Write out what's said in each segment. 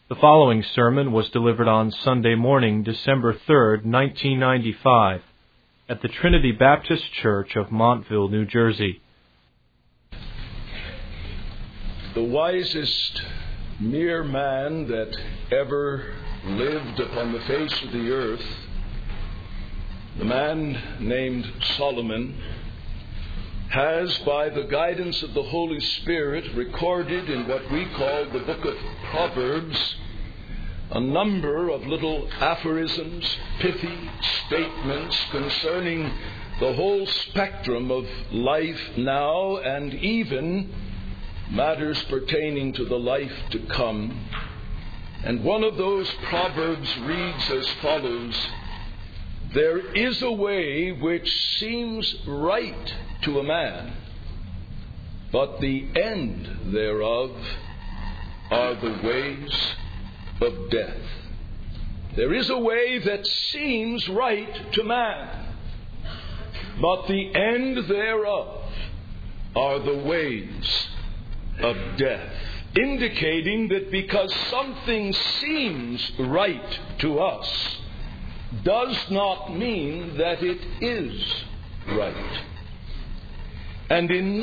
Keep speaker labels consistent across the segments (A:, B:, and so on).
A: The following sermon was delivered on Sunday morning, December 3rd, 1995, at the Trinity Baptist Church of Montville, New Jersey.
B: The wisest mere man that ever lived upon the face of the earth, the man named Solomon, has, by the guidance of the Holy Spirit, recorded in what we call the book of Proverbs a number of little aphorisms, pithy statements concerning the whole spectrum of life now and even matters pertaining to the life to come. And one of those proverbs reads as follows: "There is a way which seems right to a man, but the end thereof are the ways of death." There is a way that seems right to man, but the end thereof are the ways of death. Indicating that because something seems right to us does not mean that it is right. And in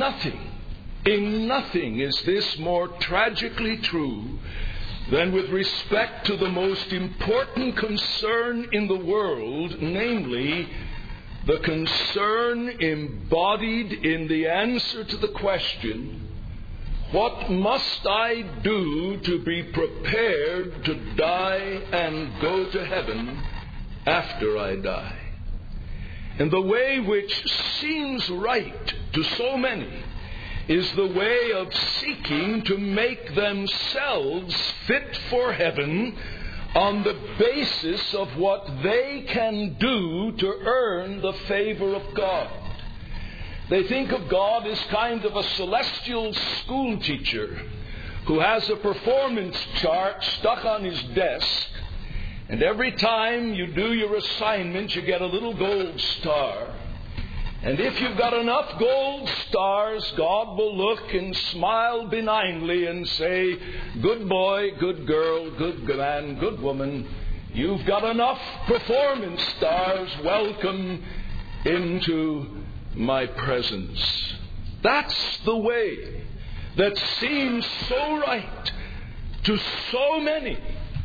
B: nothing is this more tragically true than with respect to the most important concern in the world, namely the concern embodied in the answer to the question, what must I do to be prepared to die and go to heaven after I die? And the way which seems right to so many is the way of seeking to make themselves fit for heaven on the basis of what they can do to earn the favor of God. They think of God as kind of a celestial school teacher who has a performance chart stuck on his desk, and every time you do your assignment you get a little gold star. And if you've got enough gold stars, God will look and smile benignly and say, "Good boy, good girl, good man, good woman, you've got enough performance stars. Welcome into my presence." That's the way that seems so right to so many.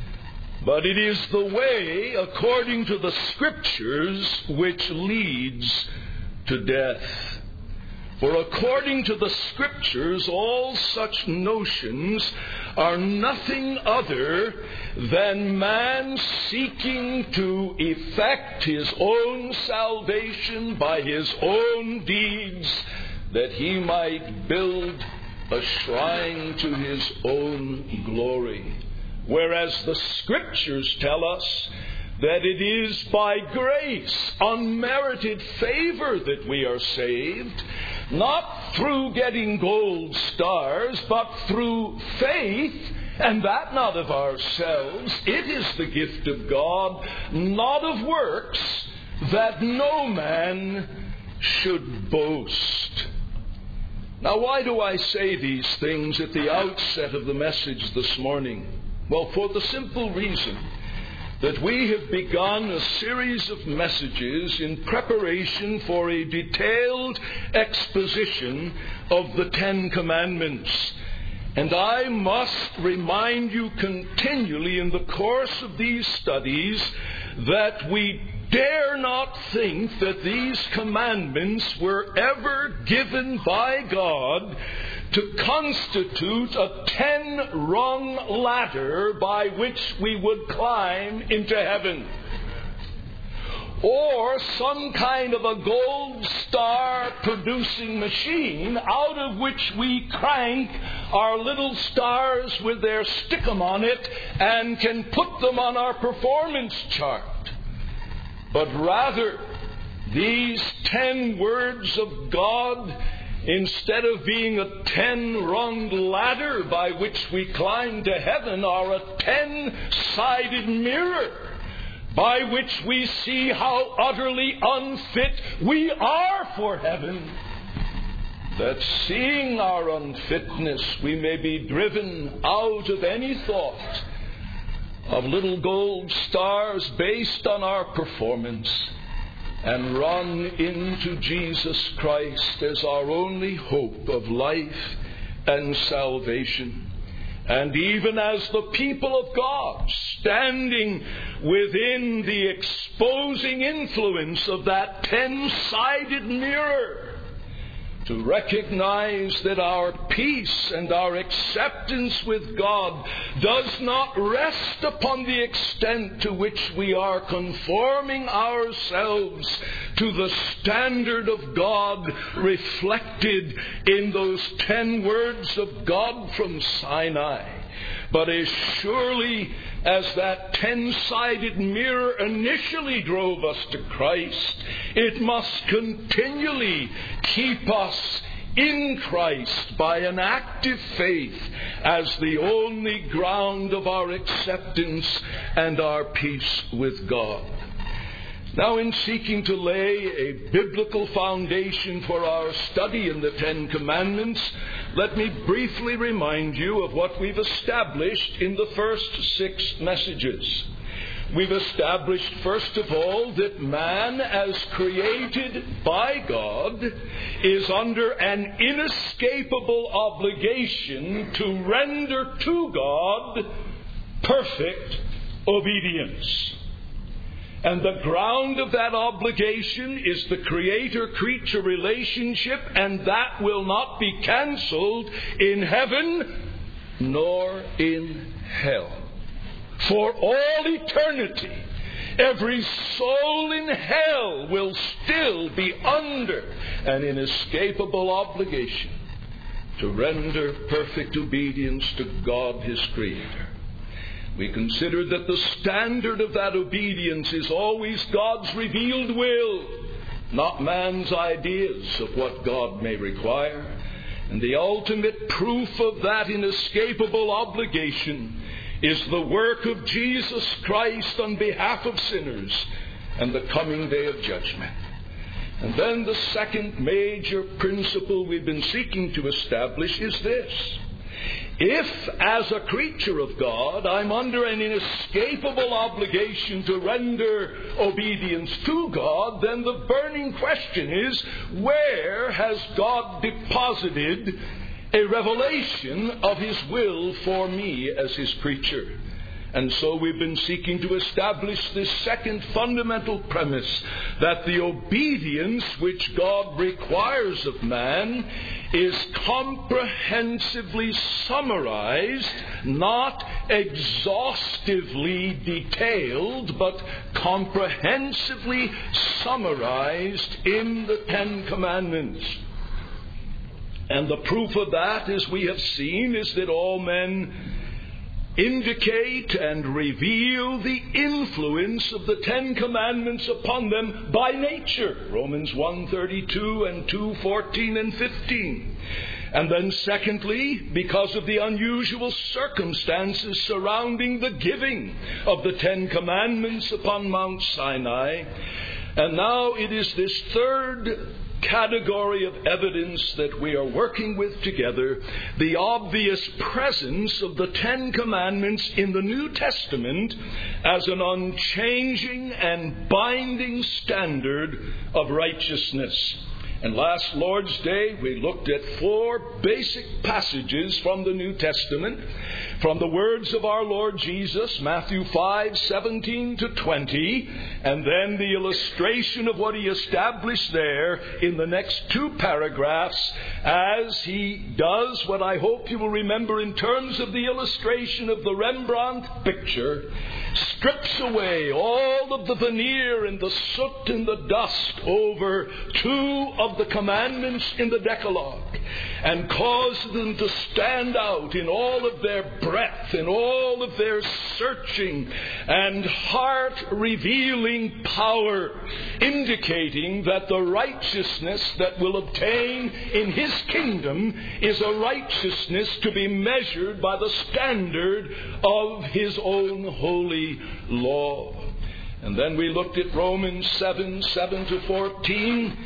B: But it is the way, according to the Scriptures, which leads to death. For according to the Scriptures, all such notions are nothing other than man seeking to effect his own salvation by his own deeds, that he might build a shrine to his own glory. Whereas the Scriptures tell us that it is by grace, unmerited favor, that we are saved, not through getting gold stars, but through faith, and that not of ourselves. It is the gift of God, not of works, that no man should boast. Now, why do I say these things at the outset of the message this morning? Well, for the simple reason that we have begun a series of messages in preparation for a detailed exposition of the Ten Commandments. And I must remind you continually in the course of these studies that we dare not think that these commandments were ever given by God to constitute a 10-rung ladder by which we would climb into heaven, or some kind of a gold star producing machine out of which we crank our little stars with their stickum on it and can put them on our performance chart. But rather, these 10 words of God, instead of being a 10-rung ladder by which we climb to heaven, are a 10-sided mirror by which we see how utterly unfit we are for heaven. That seeing our unfitness, we may be driven out of any thought of little gold stars based on our performance and run into Jesus Christ as our only hope of life and salvation. And even as the people of God, standing within the exposing influence of that 10-sided mirror, to recognize that our peace and our acceptance with God does not rest upon the extent to which we are conforming ourselves to the standard of God reflected in those 10 words of God from Sinai. But as surely as that 10-sided mirror initially drove us to Christ, it must continually keep us in Christ by an active faith as the only ground of our acceptance and our peace with God. Now, in seeking to lay a biblical foundation for our study in the Ten Commandments, let me briefly remind you of what we've established in the first 6 messages. We've established, first of all, that man, as created by God, is under an inescapable obligation to render to God perfect obedience. And the ground of that obligation is the Creator-creature relationship, and that will not be cancelled in heaven nor in hell. For all eternity, every soul in hell will still be under an inescapable obligation to render perfect obedience to God, His Creator. We consider that the standard of that obedience is always God's revealed will, not man's ideas of what God may require. And the ultimate proof of that inescapable obligation is the work of Jesus Christ on behalf of sinners and the coming day of judgment. And then the second major principle we've been seeking to establish is this. If, as a creature of God, I'm under an inescapable obligation to render obedience to God, then the burning question is, where has God deposited a revelation of His will for me as His creature? And so we've been seeking to establish this second fundamental premise, that the obedience which God requires of man is comprehensively summarized, not exhaustively detailed, but comprehensively summarized in the Ten Commandments. And the proof of that, as we have seen, is that all men indicate and reveal the influence of the Ten Commandments upon them by nature. Romans 1:32 and 2:14 and 15. And then secondly, because of the unusual circumstances surrounding the giving of the Ten Commandments upon Mount Sinai. And now it is this third category of evidence that we are working with together, the obvious presence of the Ten Commandments in the New Testament as an unchanging and binding standard of righteousness. And last Lord's Day, we looked at 4 basic passages from the New Testament, from the words of our Lord Jesus, Matthew 5:17 to 20, and then the illustration of what He established there in the next 2 paragraphs, as He does what I hope you will remember in terms of the illustration of the Rembrandt picture, strips away all of the veneer and the soot and the dust over 2 of the commandments in the Decalogue, and causes them to stand out in all of their breadth, in all of their searching and heart-revealing power, indicating that the righteousness that will obtain in His kingdom is a righteousness to be measured by the standard of His own holy law. And then we looked at Romans 7:7 to 14,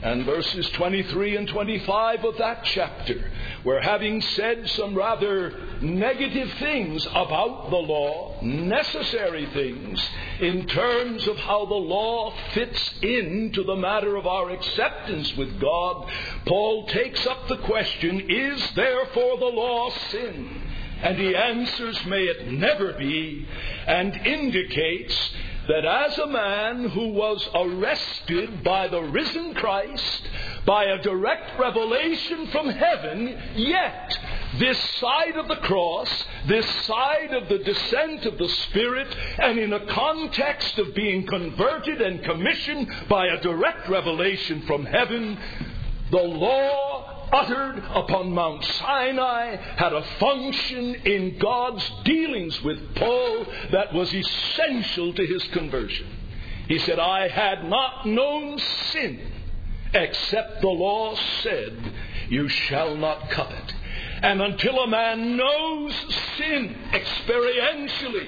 B: And verses 23 and 25 of that chapter, where having said some rather negative things about the law, necessary things, in terms of how the law fits into the matter of our acceptance with God, Paul takes up the question, is therefore the law sin? And he answers, may it never be, and indicates that as a man who was arrested by the risen Christ, by a direct revelation from heaven, yet this side of the cross, this side of the descent of the Spirit, and in a context of being converted and commissioned by a direct revelation from heaven, the law uttered upon Mount Sinai had a function in God's dealings with Paul that was essential to his conversion. He said, I had not known sin except the law said, you shall not covet. And until a man knows sin experientially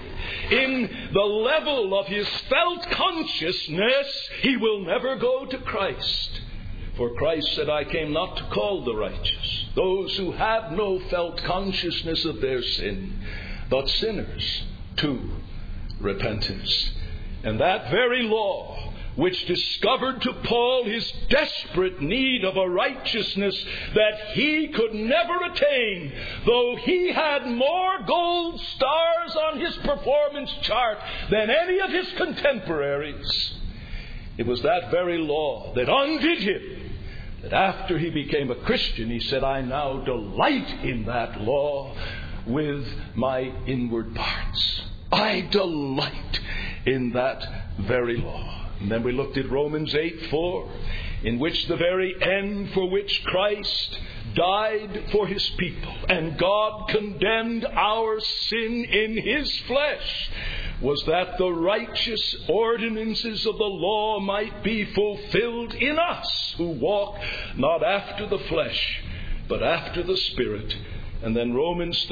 B: in the level of his felt consciousness, he will never go to Christ. For Christ said, I came not to call the righteous, those who have no felt consciousness of their sin, but sinners to repentance. And that very law, which discovered to Paul his desperate need of a righteousness that he could never attain, though he had more gold stars on his performance chart than any of his contemporaries, it was that very law that undid him. That after he became a Christian, he said, I now delight in that law with my inward parts. I delight in that very law. And then we looked at Romans 8:4, in which the very end for which Christ died for his people, and God condemned our sin in his flesh, was that the righteous ordinances of the law might be fulfilled in us who walk not after the flesh, but after the Spirit. And then Romans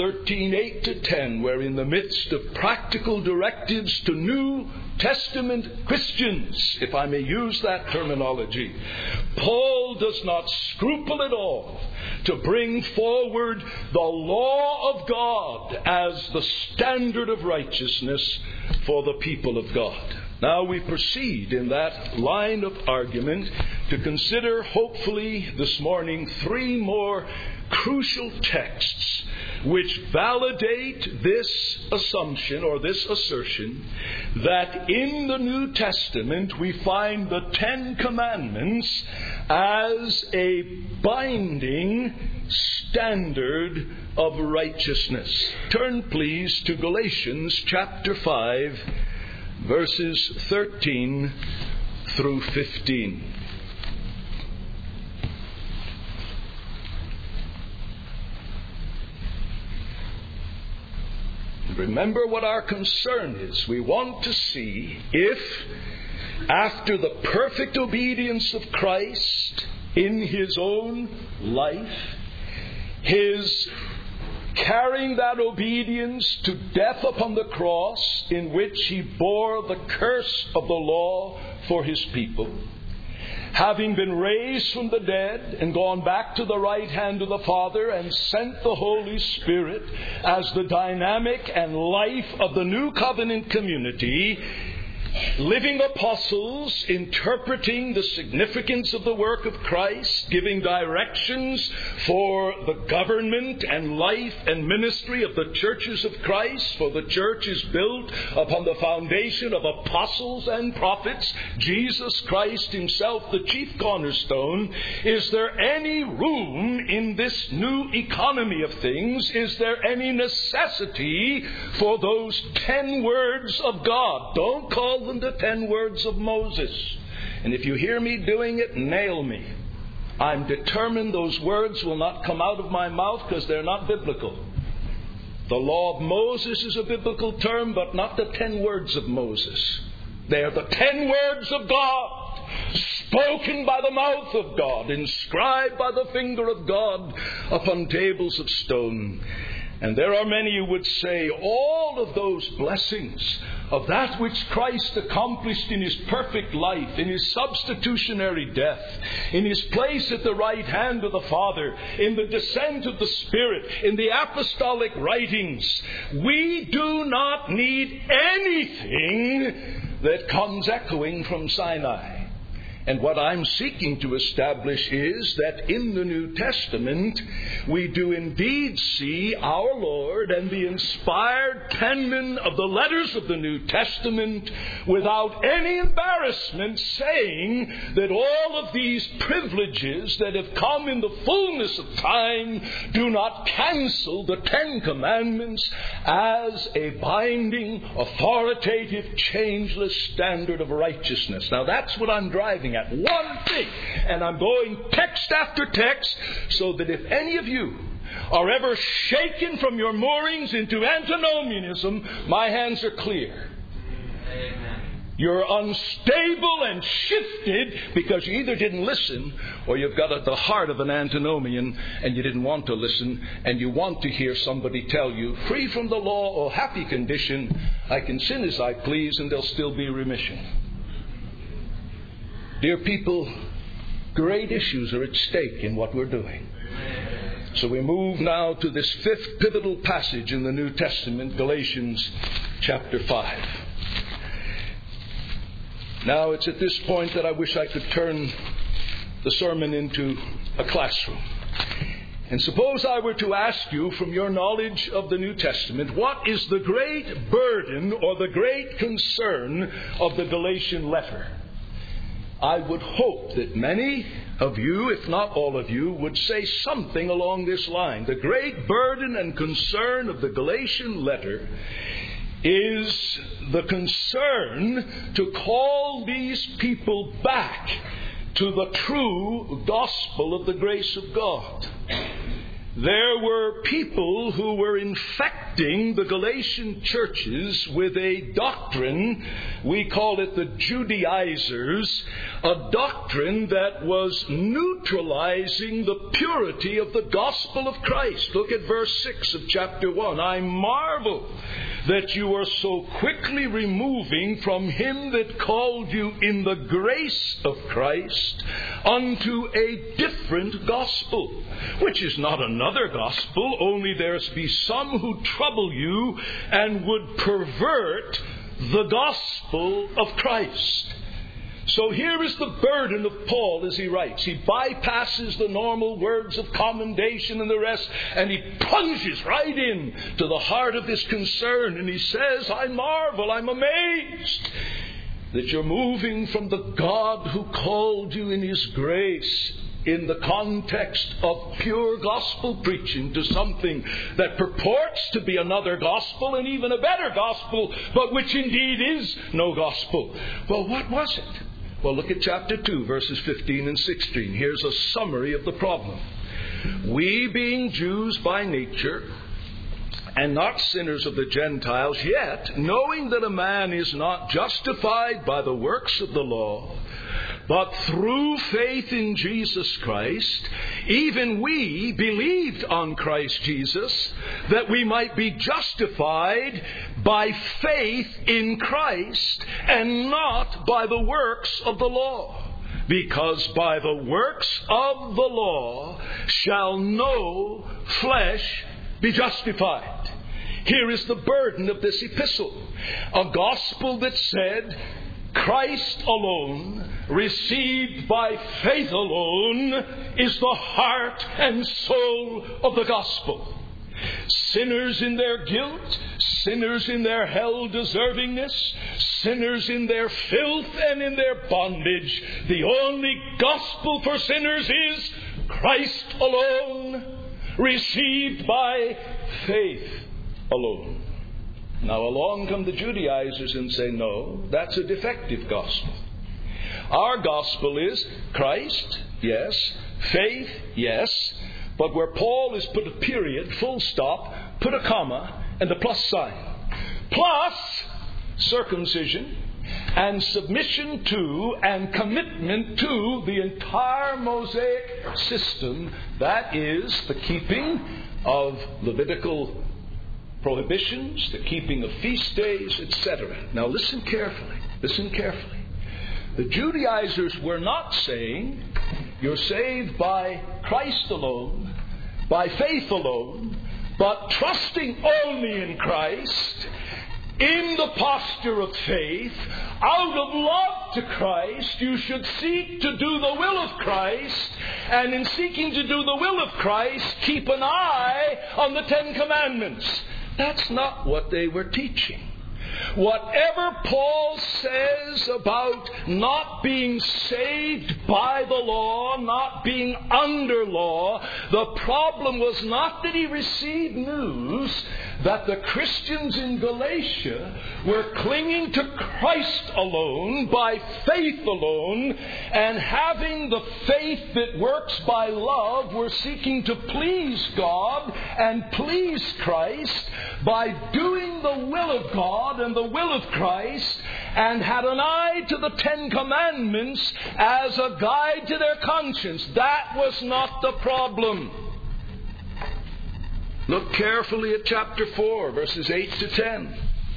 B: 13:8-10, where in the midst of practical directives to New Testament Christians, if I may use that terminology, Paul does not scruple at all to bring forward the law of God as the standard of righteousness for the people of God. Now we proceed in that line of argument to consider, hopefully this morning, three more crucial texts which validate this assumption or this assertion that in the New Testament we find the Ten Commandments as a binding standard of righteousness. Turn please to Galatians chapter 5, verses 13 through 15. Remember what our concern is. We want to see if, after the perfect obedience of Christ in his own life, his carrying that obedience to death upon the cross, in which he bore the curse of the law for his people, having been raised from the dead and gone back to the right hand of the Father and sent the Holy Spirit as the dynamic and life of the new covenant community, living apostles interpreting the significance of the work of Christ, giving directions for the government and life and ministry of the churches of Christ, for the church is built upon the foundation of apostles and prophets, Jesus Christ himself the chief cornerstone. Is there any room in this new economy of things? Is there any necessity for those 10 words of God? Don't call them the 10 words of Moses. And if you hear me doing it, nail me. I'm determined those words will not come out of my mouth because they're not biblical. The law of Moses is a biblical term, but not the 10 words of Moses. They are the 10 words of God, spoken by the mouth of God, inscribed by the finger of God upon tables of stone. And there are many who would say all of those blessings of that which Christ accomplished in His perfect life, in His substitutionary death, in His place at the right hand of the Father, in the descent of the Spirit, in the apostolic writings, we do not need anything that comes echoing from Sinai. And what I'm seeking to establish is that in the New Testament, we do indeed see our Lord and the inspired penman of the letters of the New Testament without any embarrassment saying that all of these privileges that have come in the fullness of time do not cancel the Ten Commandments as a binding, authoritative, changeless standard of righteousness. Now that's what I'm driving at. One thing. And I'm going text after text so that if any of you are ever shaken from your moorings into antinomianism, my hands are clear. Amen. You're unstable and shifted because you either didn't listen or you've got at the heart of an antinomian and you didn't want to listen and you want to hear somebody tell you, free from the law or happy condition, I can sin as I please and there'll still be remission. Dear people, great issues are at stake in what we're doing. So we move now to this fifth pivotal passage in the New Testament, Galatians chapter 5. Now it's at this point that I wish I could turn the sermon into a classroom. And suppose I were to ask you from your knowledge of the New Testament, what is the great burden or the great concern of the Galatian letter? I would hope that many of you, if not all of you, would say something along this line. The great burden and concern of the Galatian letter is the concern to call these people back to the true gospel of the grace of God. There were people who were infecting the Galatian churches with a doctrine, we call it the Judaizers, a doctrine that was neutralizing the purity of the gospel of Christ. Look at verse 6 of chapter 1. I marvel that you are so quickly removing from him that called you in the grace of Christ unto a different gospel, which is not another gospel, only there's be some who trouble you and would pervert the gospel of Christ. So here is the burden of Paul as he writes. He bypasses the normal words of commendation and the rest, and he plunges right in to the heart of this concern. And he says, I marvel, I'm amazed that you're moving from the God who called you in His grace in the context of pure gospel preaching to something that purports to be another gospel and even a better gospel, but which indeed is no gospel. Well, what was it? Well, look at chapter 2, verses 15 and 16. Here's a summary of the problem. We, being Jews by nature, and not sinners of the Gentiles, yet, knowing that a man is not justified by the works of the law, but through faith in Jesus Christ, even we believed on Christ Jesus, that we might be justified by faith in Christ, and not by the works of the law. Because by the works of the law shall no flesh be justified. Here is the burden of this epistle. A gospel that said, Christ alone, received by faith alone, is the heart and soul of the gospel. Sinners in their guilt, sinners in their hell deservingness, sinners in their filth and in their bondage. The only gospel for sinners is Christ alone, received by faith alone. Now along come the Judaizers and say, no, that's a defective gospel. Our gospel is Christ, yes, faith, yes, but where Paul has put a period, full stop, put a comma, and a plus sign. Plus circumcision and submission to and commitment to the entire Mosaic system, that is the keeping of Levitical prohibitions, the keeping of feast days, etc. Now listen carefully. Listen carefully. The Judaizers were not saying you're saved by Christ alone, by faith alone, but trusting only in Christ, in the posture of faith, out of love to Christ, you should seek to do the will of Christ, and in seeking to do the will of Christ, keep an eye on the Ten Commandments. That's not what they were teaching. Whatever Paul says about not being saved by the law, not being under law, the problem was not that he received news that the Christians in Galatia were clinging to Christ alone, by faith alone, and having the faith that works by love, were seeking to please God and please Christ by doing the will of God and the will of Christ, and had an eye to the Ten Commandments as a guide to their conscience. That was not the problem. Look carefully at chapter 4, verses 8 to 10.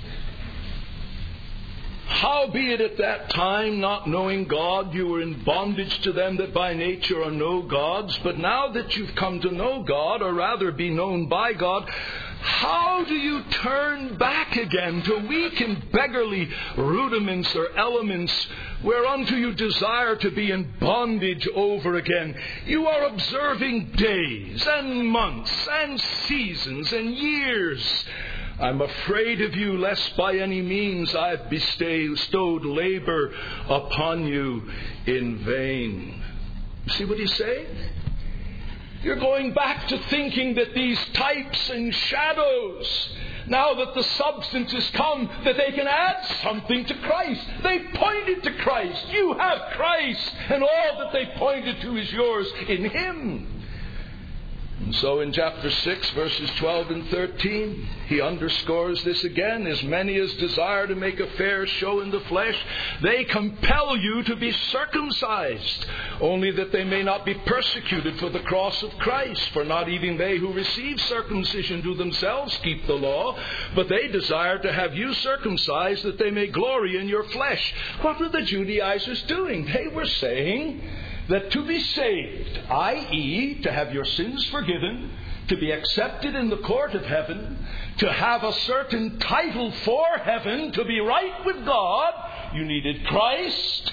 B: Howbeit at that time, not knowing God, you were in bondage to them that by nature are no gods. But now that you've come to know God, or rather be known by God, how do you turn back again to weak and beggarly rudiments or elements whereunto you desire to be in bondage over again? You are observing days and months and seasons and years. I'm afraid of you, lest by any means I've bestowed labor upon you in vain. See what he's saying? You're going back to thinking that these types and shadows, now that the substance has come, that they can add something to Christ. They pointed to Christ. You have Christ, and all that they pointed to is yours in Him. And so in chapter 6, verses 12 and 13, he underscores this again. As many as desire to make a fair show in the flesh, they compel you to be circumcised, only that they may not be persecuted for the cross of Christ. For not even they who receive circumcision do themselves keep the law, but they desire to have you circumcised, that they may glory in your flesh. What were the Judaizers doing? They were saying that to be saved, i.e., to have your sins forgiven, to be accepted in the court of heaven, to have a certain title for heaven, to be right with God, you needed Christ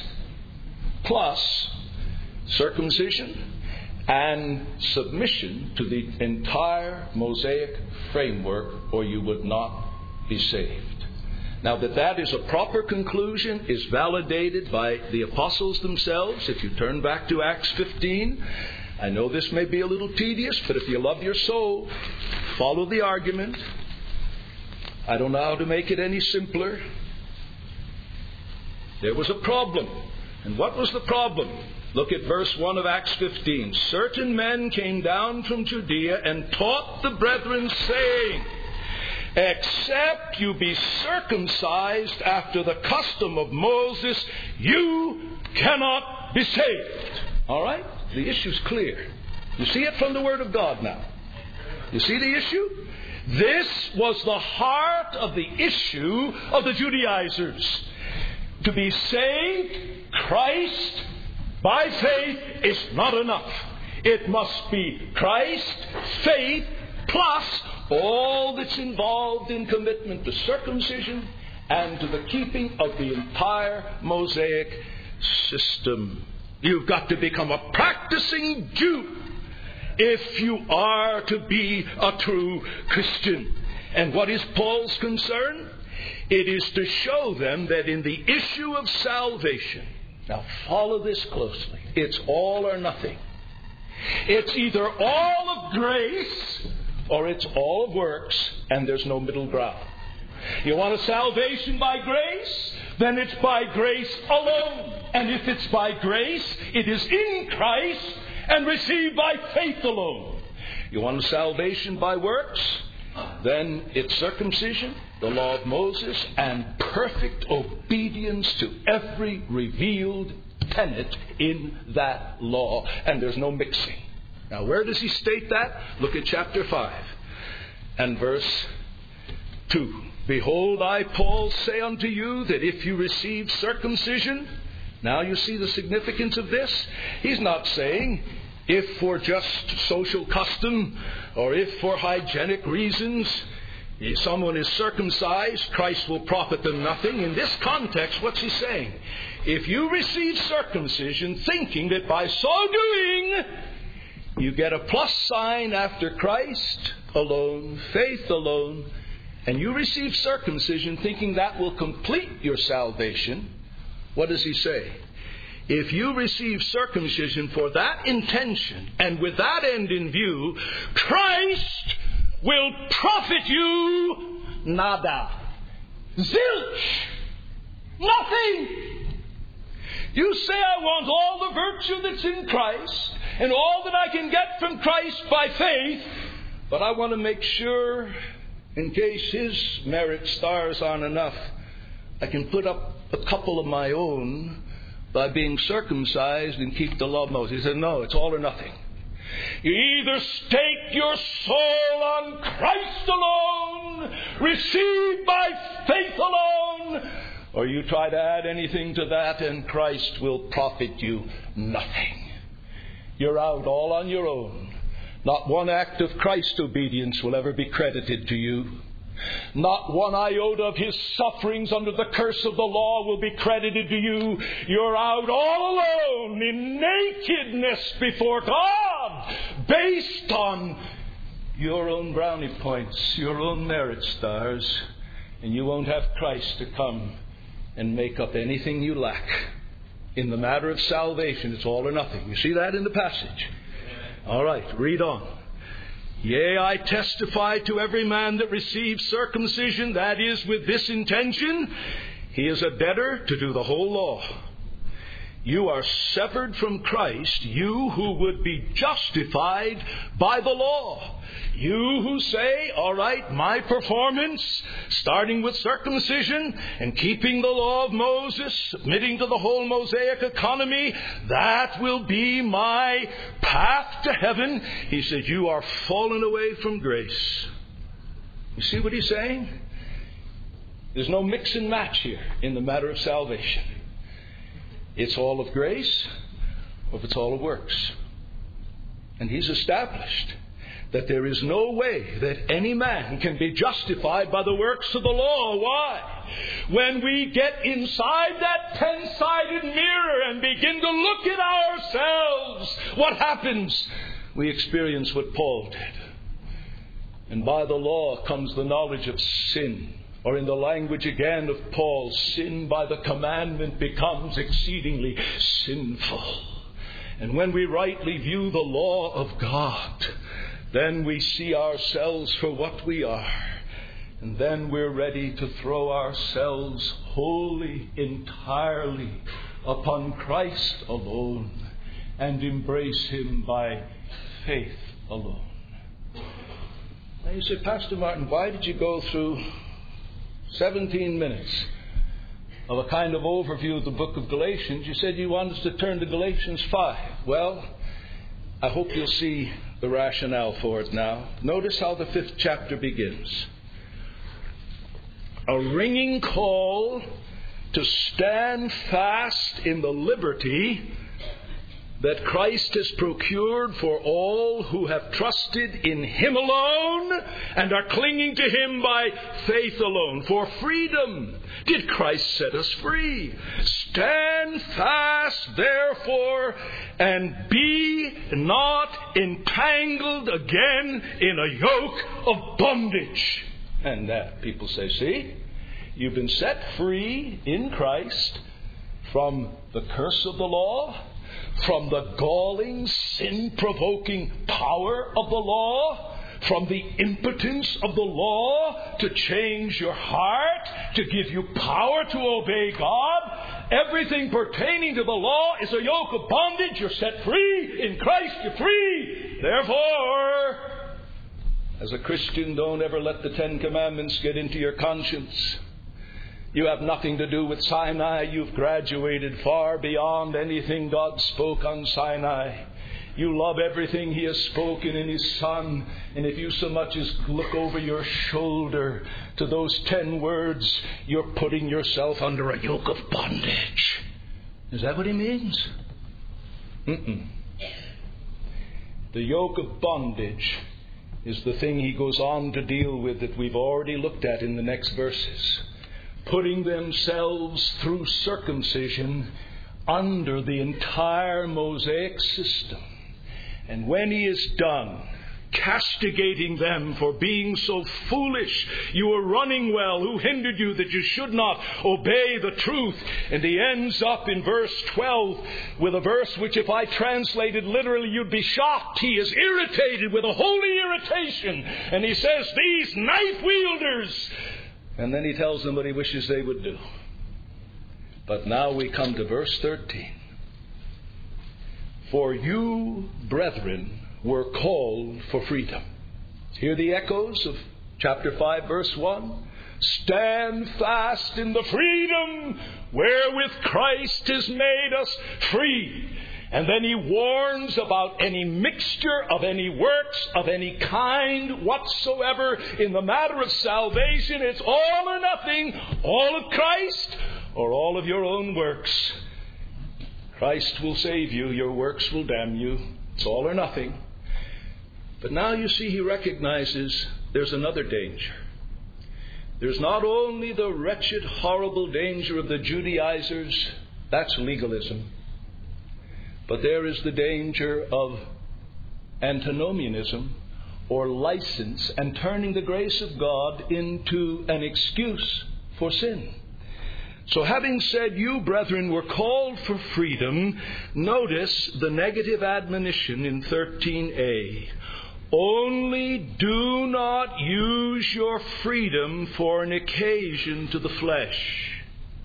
B: plus circumcision and submission to the entire Mosaic framework, or you would not be saved. Now that is a proper conclusion is validated by the apostles themselves. If you turn back to Acts 15, I know this may be a little tedious, but if you love your soul, follow the argument. I don't know how to make it any simpler. There was a problem. And what was the problem? Look at verse 1 of Acts 15. Certain men came down from Judea and taught the brethren, saying, except you be circumcised after the custom of Moses, you cannot be saved. All right? The issue's clear. You see it from the Word of God now. You see the issue? This was the heart of the issue of the Judaizers. To be saved, Christ, by faith, is not enough. It must be Christ, faith, plus all that's involved in commitment to circumcision and to the keeping of the entire Mosaic system. You've got to become a practicing Jew if you are to be a true Christian. And what is Paul's concern? It is to show them that in the issue of salvation, now follow this closely, it's all or nothing. It's either all of grace or it's all of works, and there's no middle ground. You want a salvation by grace? Then it's by grace alone. And if it's by grace, it is in Christ and received by faith alone. You want a salvation by works? Then it's circumcision, the law of Moses, and perfect obedience to every revealed tenet in that law. And there's no mixing. Now, where does he state that? Look at chapter 5 and verse 2. Behold, I, Paul, say unto you that if you receive circumcision, now you see the significance of this. He's not saying if for just social custom or if for hygienic reasons if someone is circumcised, Christ will profit them nothing. In this context, what's he saying? If you receive circumcision thinking that by so doing you get a plus sign after Christ alone, faith alone, and you receive circumcision thinking that will complete your salvation, what does he say? If you receive circumcision for that intention and with that end in view, Christ will profit you nada. Zilch. Nothing. You say, I want all the virtue that's in Christ and all that I can get from Christ by faith, but I want to make sure, in case His merit stars aren't enough, I can put up a couple of my own by being circumcised and keep the law of Moses. He said, no, it's all or nothing. You either stake your soul on Christ alone, receive by faith alone, or you try to add anything to that and Christ will profit you nothing. You're out all on your own. Not one act of Christ's obedience will ever be credited to you. Not one iota of His sufferings under the curse of the law will be credited to you. You're out all alone in nakedness before God, based on your own brownie points, your own merit stars, and you won't have Christ to come and make up anything you lack. In the matter of salvation, it's all or nothing. You see that in the passage? All right, read on. Yea, I testify to every man that receives circumcision, that is, with this intention, he is a debtor to do the whole law. You are severed from Christ, you who would be justified by the law. You who say, all right, my performance, starting with circumcision and keeping the law of Moses, submitting to the whole Mosaic economy, that will be my path to heaven. He said, you are fallen away from grace. You see what he's saying? There's no mix and match here in the matter of salvation. It's all of grace, or if it's all of works. And he's established that there is no way that any man can be justified by the works of the law. Why? When we get inside that 10-sided mirror and begin to look at ourselves, what happens? We experience what Paul did. And by the law comes the knowledge of sin. Or in the language again of Paul, sin by the commandment becomes exceedingly sinful. And when we rightly view the law of God, then we see ourselves for what we are. And then we're ready to throw ourselves wholly, entirely upon Christ alone and embrace Him by faith alone. Now you say, Pastor Martin, why did you go through 17 minutes of a kind of overview of the book of Galatians? You said you wanted us to turn to Galatians 5. Well, I hope you'll see the rationale for it now. Notice how the 5th chapter begins. A ringing call to stand fast in the liberty that Christ has procured for all who have trusted in Him alone and are clinging to Him by faith alone. For freedom did Christ set us free. Stand fast, therefore, and be not entangled again in a yoke of bondage. And that people say, see, you've been set free in Christ from the curse of the law, from the galling, sin-provoking power of the law, from the impotence of the law to change your heart, to give you power to obey God. Everything pertaining to the law is a yoke of bondage. You're set free. In Christ, you're free. Therefore, as a Christian, don't ever let the 10 Commandments get into your conscience. You have nothing to do with Sinai. You've graduated far beyond anything God spoke on Sinai. You love everything He has spoken in His Son. And if you so much as look over your shoulder to those 10 words, you're putting yourself under a yoke of bondage. Is that what He means? The yoke of bondage is the thing He goes on to deal with that we've already looked at in the next verses. Putting themselves through circumcision under the entire Mosaic system. And when He is done, castigating them for being so foolish, you were running well, who hindered you that you should not obey the truth? And He ends up in verse 12 with a verse which, if I translated literally, you'd be shocked. He is irritated with a holy irritation. And He says, these knife wielders. And then He tells them what He wishes they would do. But now we come to verse 13. For you, brethren, were called for freedom. Hear the echoes of chapter 5, verse 1. Stand fast in the freedom wherewith Christ has made us free. And then He warns about any mixture of any works of any kind whatsoever in the matter of salvation. It's all or nothing, all of Christ or all of your own works. Christ will save you, your works will damn you. It's all or nothing. But now you see He recognizes there's another danger. There's not only the wretched, horrible danger of the Judaizers, that's legalism, but there is the danger of antinomianism, or license, and turning the grace of God into an excuse for sin. So having said, you, brethren, were called for freedom, notice the negative admonition in 13a. Only do not use your freedom for an occasion to the flesh.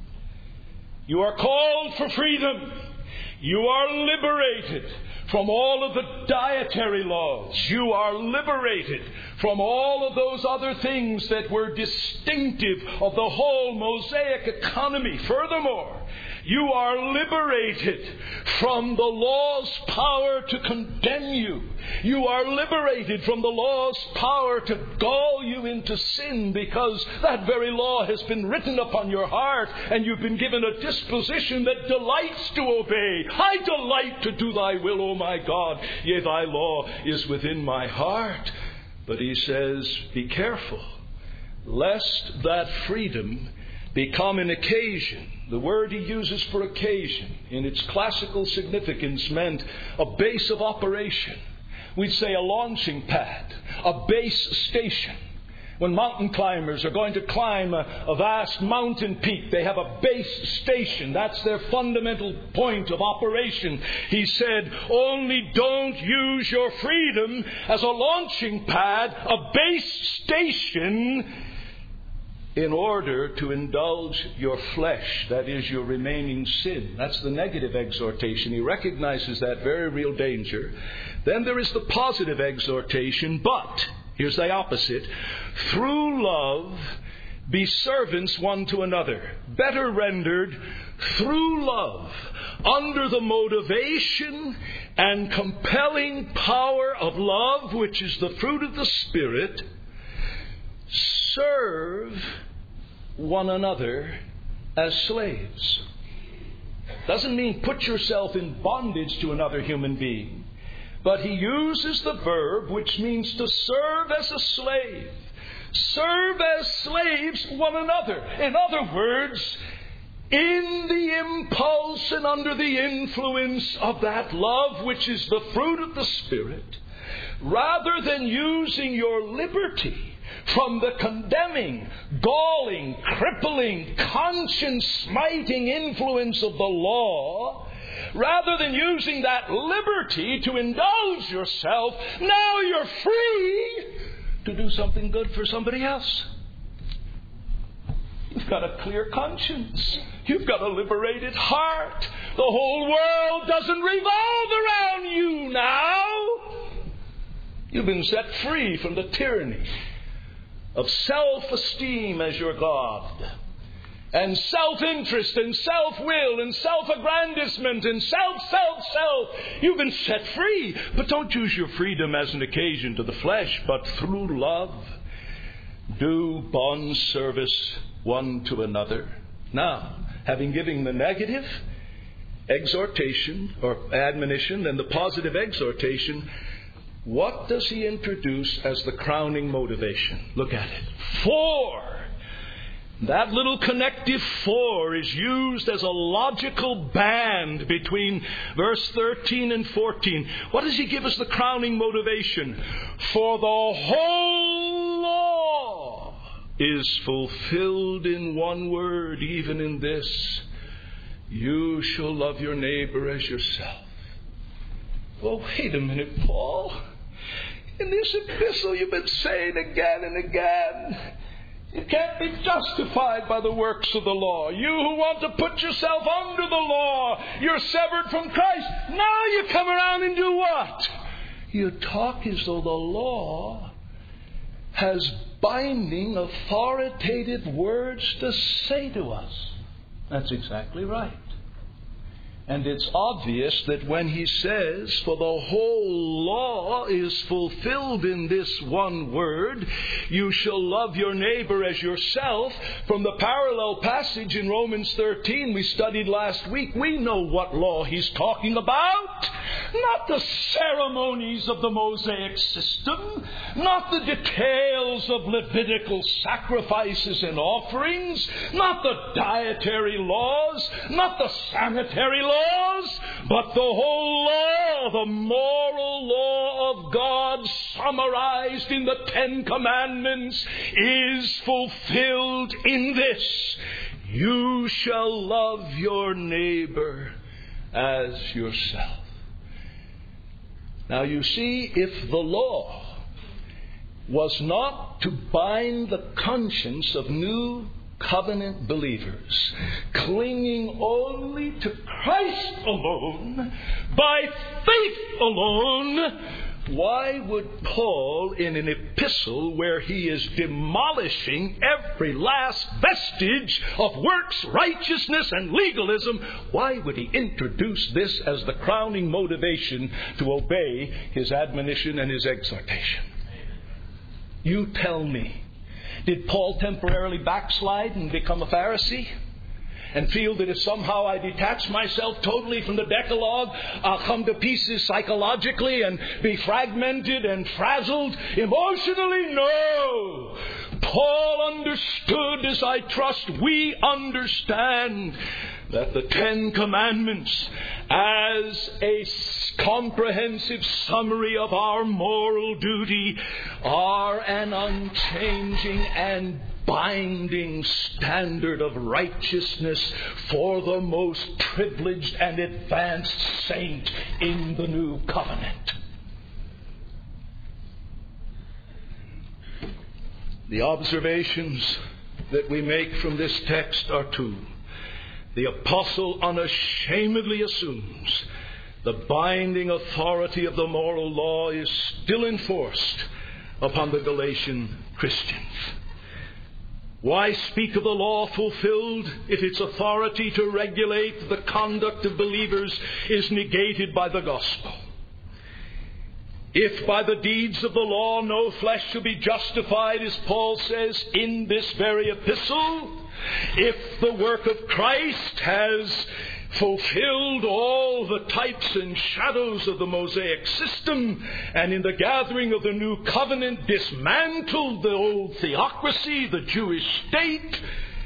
B: You are called for freedom. You are liberated from all of the dietary laws. You are liberated from all of those other things that were distinctive of the whole Mosaic economy. Furthermore, you are liberated from the law's power to condemn you. You are liberated from the law's power to gall you into sin, because that very law has been written upon your heart and you've been given a disposition that delights to obey. I delight to do thy will, O my God. Yea, thy law is within my heart. But He says, be careful, lest that freedom become an occasion. The word He uses for occasion in its classical significance meant a base of operation. We'd say a launching pad, a base station. When mountain climbers are going to climb a vast mountain peak, they have a base station. That's their fundamental point of operation. He said, only don't use your freedom as a launching pad, a base station, in order to indulge your flesh, that is, your remaining sin. That's the negative exhortation. He recognizes that very real danger. Then there is the positive exhortation, but, here's the opposite, through love be servants one to another. Better rendered, through love, under the motivation and compelling power of love, which is the fruit of the Spirit, serve one another as slaves. Doesn't mean put yourself in bondage to another human being. But he uses the verb which means to serve as a slave. Serve as slaves one another. In other words, in the impulse and under the influence of that love which is the fruit of the Spirit, rather than using your liberty from the condemning, galling, crippling, conscience-smiting influence of the law, rather than using that liberty to indulge yourself, now you're free to do something good for somebody else. You've got a clear conscience. You've got a liberated heart. The whole world doesn't revolve around you now. You've been set free from the tyranny of self-esteem as your God. and self-interest and self-will and self-aggrandizement and self. You've been set free. But don't use your freedom as an occasion to the flesh, but through love do bond service one to another. Now, having given the negative exhortation or admonition and the positive exhortation, what does he introduce as the crowning motivation? Look at it. For. That little connective for is used as a logical band between verse 13 and 14. What does he give us the crowning motivation? For the whole law is fulfilled in one word, even in this: you shall love your neighbor as yourself. Well, wait a minute, Paul. In this epistle you've been saying again and again, you can't be justified by the works of the law. You who want to put yourself under the law, you're severed from Christ. Now you come around and do what? You talk as though the law has binding, authoritative words to say to us. That's exactly right. And it's obvious that when he says, for the whole law is fulfilled in this one word, you shall love your neighbor as yourself, from the parallel passage in Romans 13 we studied last week, we know what law he's talking about. Not the ceremonies of the Mosaic system, not the details of Levitical sacrifices and offerings, not the dietary laws, not the sanitary laws, but the whole law, the moral law of God summarized in the Ten Commandments, is fulfilled in this: you shall love your neighbor as yourself. Now you see, if the law was not to bind the conscience of new covenant believers, clinging only to Christ alone, by faith alone, why would Paul, in an epistle where he is demolishing every last vestige of works, righteousness, and legalism, why would he introduce this as the crowning motivation to obey his admonition and his exhortation? You tell me. Did Paul temporarily backslide and become a Pharisee? And feel that if somehow I detach myself totally from the Decalogue, I'll come to pieces psychologically and be fragmented and frazzled emotionally? No! Paul understood, as I trust we understand, that the Ten Commandments, as a comprehensive summary of our moral duty, are an unchanging and binding standard of righteousness for the most privileged and advanced saint in the new covenant. The observations that we make from this text are two. The apostle unashamedly assumes the binding authority of the moral law is still enforced upon the Galatian Christians. Why speak of the law fulfilled if its authority to regulate the conduct of believers is negated by the gospel? If by the deeds of the law no flesh shall be justified, as Paul says in this very epistle, if the work of Christ has fulfilled all the types and shadows of the Mosaic system, and in the gathering of the new covenant dismantled the old theocracy, the Jewish state,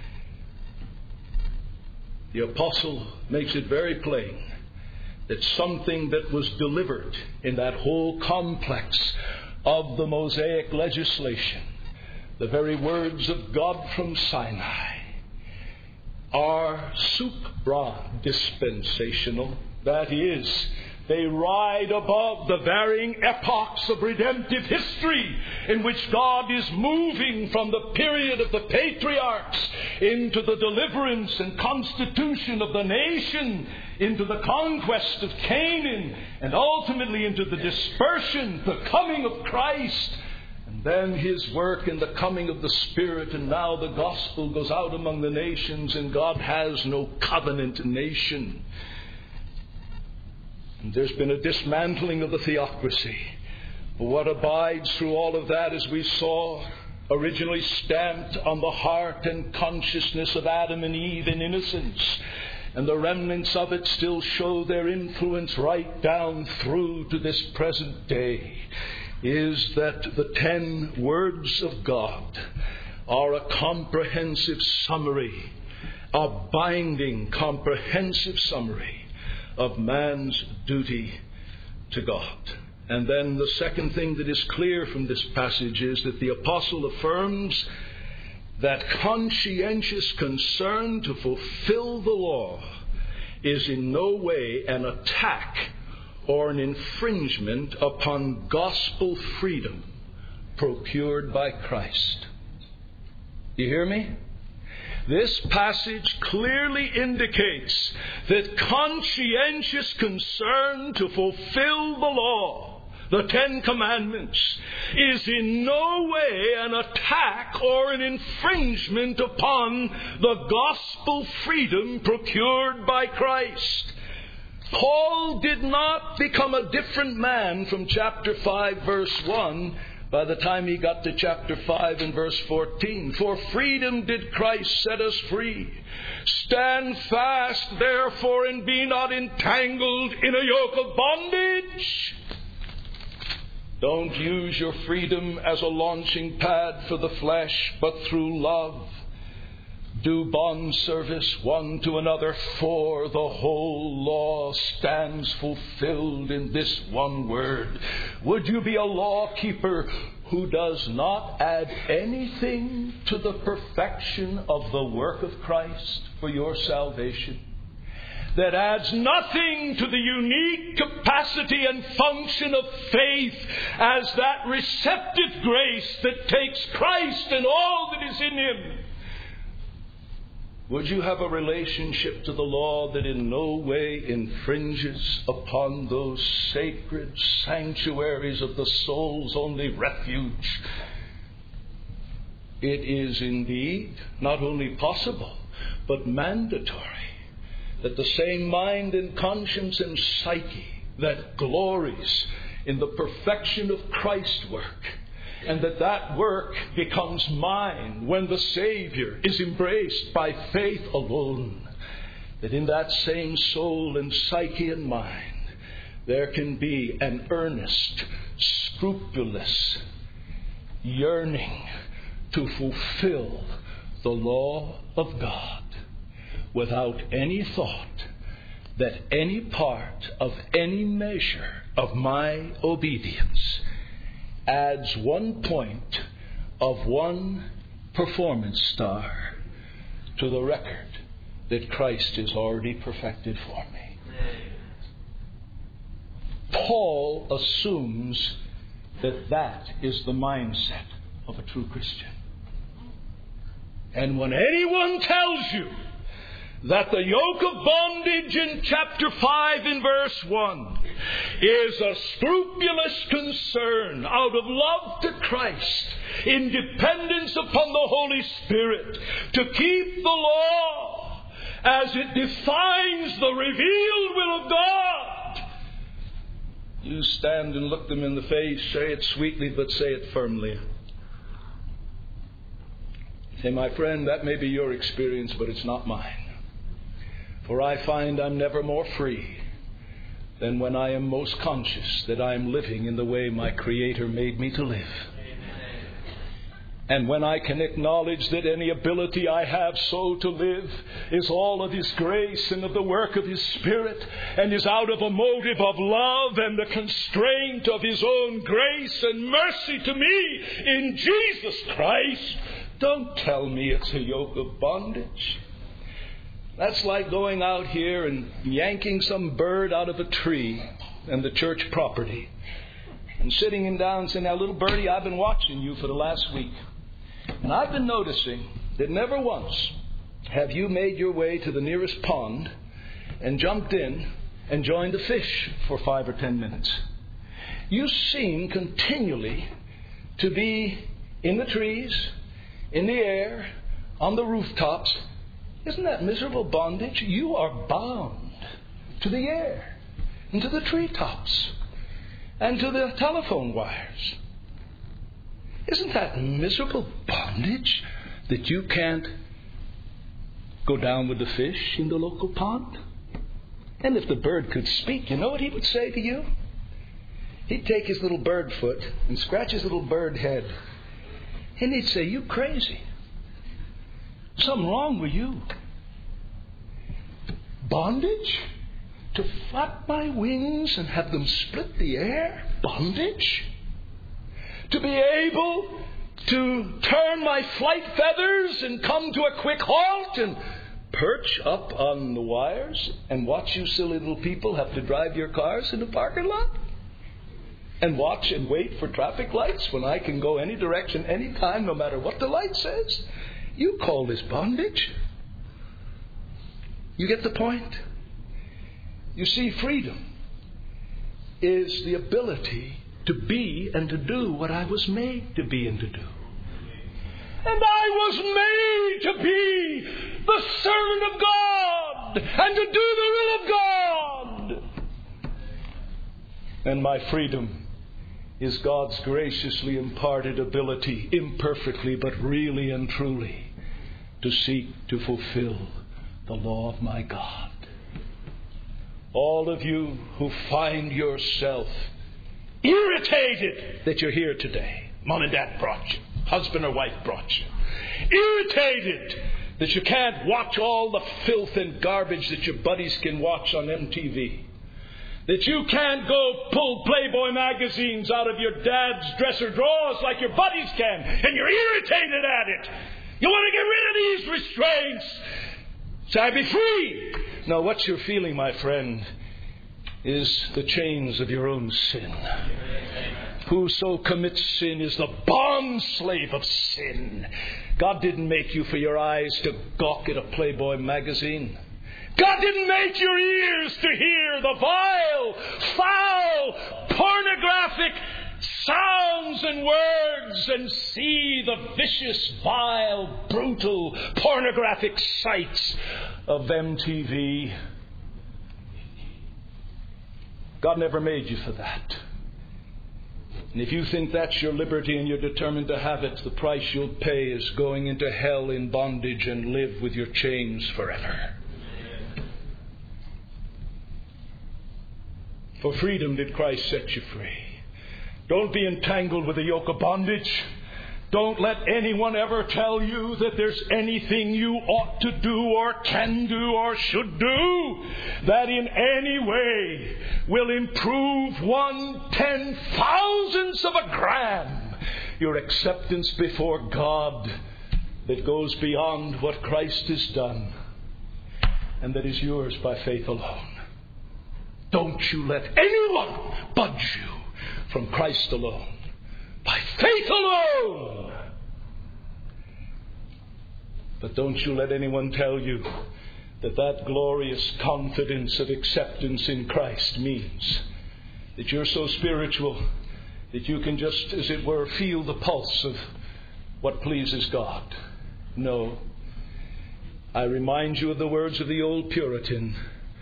B: the apostle makes it very plain that something that was delivered in that whole complex of the Mosaic legislation, the very words of God from Sinai, are supra-dispensational. That is, they ride above the varying epochs of redemptive history in which God is moving from the period of the patriarchs into the deliverance and constitution of the nation, into the conquest of Canaan, and ultimately into the dispersion, the coming of Christ. And then His work in the coming of the Spirit, and now the gospel goes out among the nations, and God has no covenant nation. And there's been a dismantling of the theocracy. But what abides through all of that, as we saw, originally stamped on the heart and consciousness of Adam and Eve in innocence, and the remnants of it still show their influence right down through to this present day, is that the 10 words of God are a comprehensive summary, a binding, comprehensive summary of man's duty to God. And then the second thing that is clear from this passage is that the apostle affirms that conscientious concern to fulfill the law is in no way an attack or an infringement upon gospel freedom procured by Christ. You hear me? This passage clearly indicates that conscientious concern to fulfill the law, the 10 Commandments, is in no way an attack or an infringement upon the gospel freedom procured by Christ. Paul did not become a different man from chapter 5, verse 1 by the time he got to chapter 5 and verse 14. For freedom did Christ set us free. Stand fast, therefore, and be not entangled in a yoke of bondage. Don't use your freedom as a launching pad for the flesh, but through love do bond service one to another, for the whole law stands fulfilled in this one word. Would you be a law keeper who does not add anything to the perfection of the work of Christ for your salvation? That adds nothing to the unique capacity and function of faith as that receptive grace that takes Christ and all that is in Him? Would you have a relationship to the law that in no way infringes upon those sacred sanctuaries of the soul's only refuge? It is indeed not only possible, but mandatory, that the same mind and conscience and psyche that glories in the perfection of Christ's work, and that work becomes mine when the Savior is embraced by faith alone, that in that same soul and psyche and mind there can be an earnest, scrupulous yearning to fulfill the law of God without any thought that any part of any measure of my obedience adds 1 point of 1 performance star to the record that Christ has already perfected for me. Paul assumes that that is the mindset of a true Christian. And when anyone tells you that the yoke of bondage in chapter 5 in verse 1 is a scrupulous concern out of love to Christ, in dependence upon the Holy Spirit, to keep the law as it defines the revealed will of God, you stand and look them in the face, say it sweetly, but say it firmly. Say, my friend, that may be your experience, but it's not mine. For I find I'm never more free than when I am most conscious that I am living in the way my Creator made me to live. And when I can acknowledge that any ability I have so to live is all of His grace and of the work of His Spirit, and is out of a motive of love and the constraint of His own grace and mercy to me in Jesus Christ, don't tell me it's a yoke of bondage. That's like going out here and yanking some bird out of a tree and the church property and sitting him down and saying, now, little birdie, I've been watching you for the last week. And I've been noticing that never once have you made your way to the nearest pond and jumped in and joined the fish for 5 or 10 minutes. You seem continually to be in the trees, in the air, on the rooftops. Isn't that miserable bondage? You are bound to the air, and to the treetops, and to the telephone wires. Isn't that miserable bondage that you can't go down with the fish in the local pond? And if the bird could speak, you know what he would say to you? He'd take his little bird foot and scratch his little bird head. And he'd say, "You crazy. Something wrong with you. Bondage? To flap my wings and have them split the air? Bondage? To be able to turn my flight feathers and come to a quick halt and perch up on the wires and watch you silly little people have to drive your cars in the parking lot? And watch and wait for traffic lights when I can go any direction, any time, no matter what the light says? You call this bondage? You get the point? You see, freedom is the ability to be and to do what I was made to be and to do. And I was made to be the servant of God and to do the will of God. And my freedom is God's graciously imparted ability, imperfectly but really and truly, to seek to fulfill the law of my God. All of you who find yourself irritated that you're here today, Mom and Dad brought you, husband or wife brought you, irritated that you can't watch all the filth and garbage that your buddies can watch on MTV, that you can't go pull Playboy magazines out of your dad's dresser drawers like your buddies can, and you're irritated at it. You want to get rid of these restraints. Shall I be free? No, what you're feeling, my friend, is the chains of your own sin. Whoso commits sin is the bond slave of sin. God didn't make you for your eyes to gawk at a Playboy magazine. God didn't make your ears to hear the vile, foul, pornographic sounds and words and see the vicious, vile, brutal, pornographic sights of MTV. God never made you for that. And if you think that's your liberty and you're determined to have it, the price you'll pay is going into hell in bondage and live with your chains forever. For freedom did Christ set you free. Don't be entangled with the yoke of bondage. Don't let anyone ever tell you that there's anything you ought to do or can do or should do that in any way will improve 1/10,000th of a gram your acceptance before God, that goes beyond what Christ has done and that is yours by faith alone. Don't you let anyone budge you from Christ alone, by faith alone. But don't you let anyone tell you that that glorious confidence of acceptance in Christ means that you're so spiritual that you can just, as it were, feel the pulse of what pleases God. No. I remind you of the words of the old Puritan.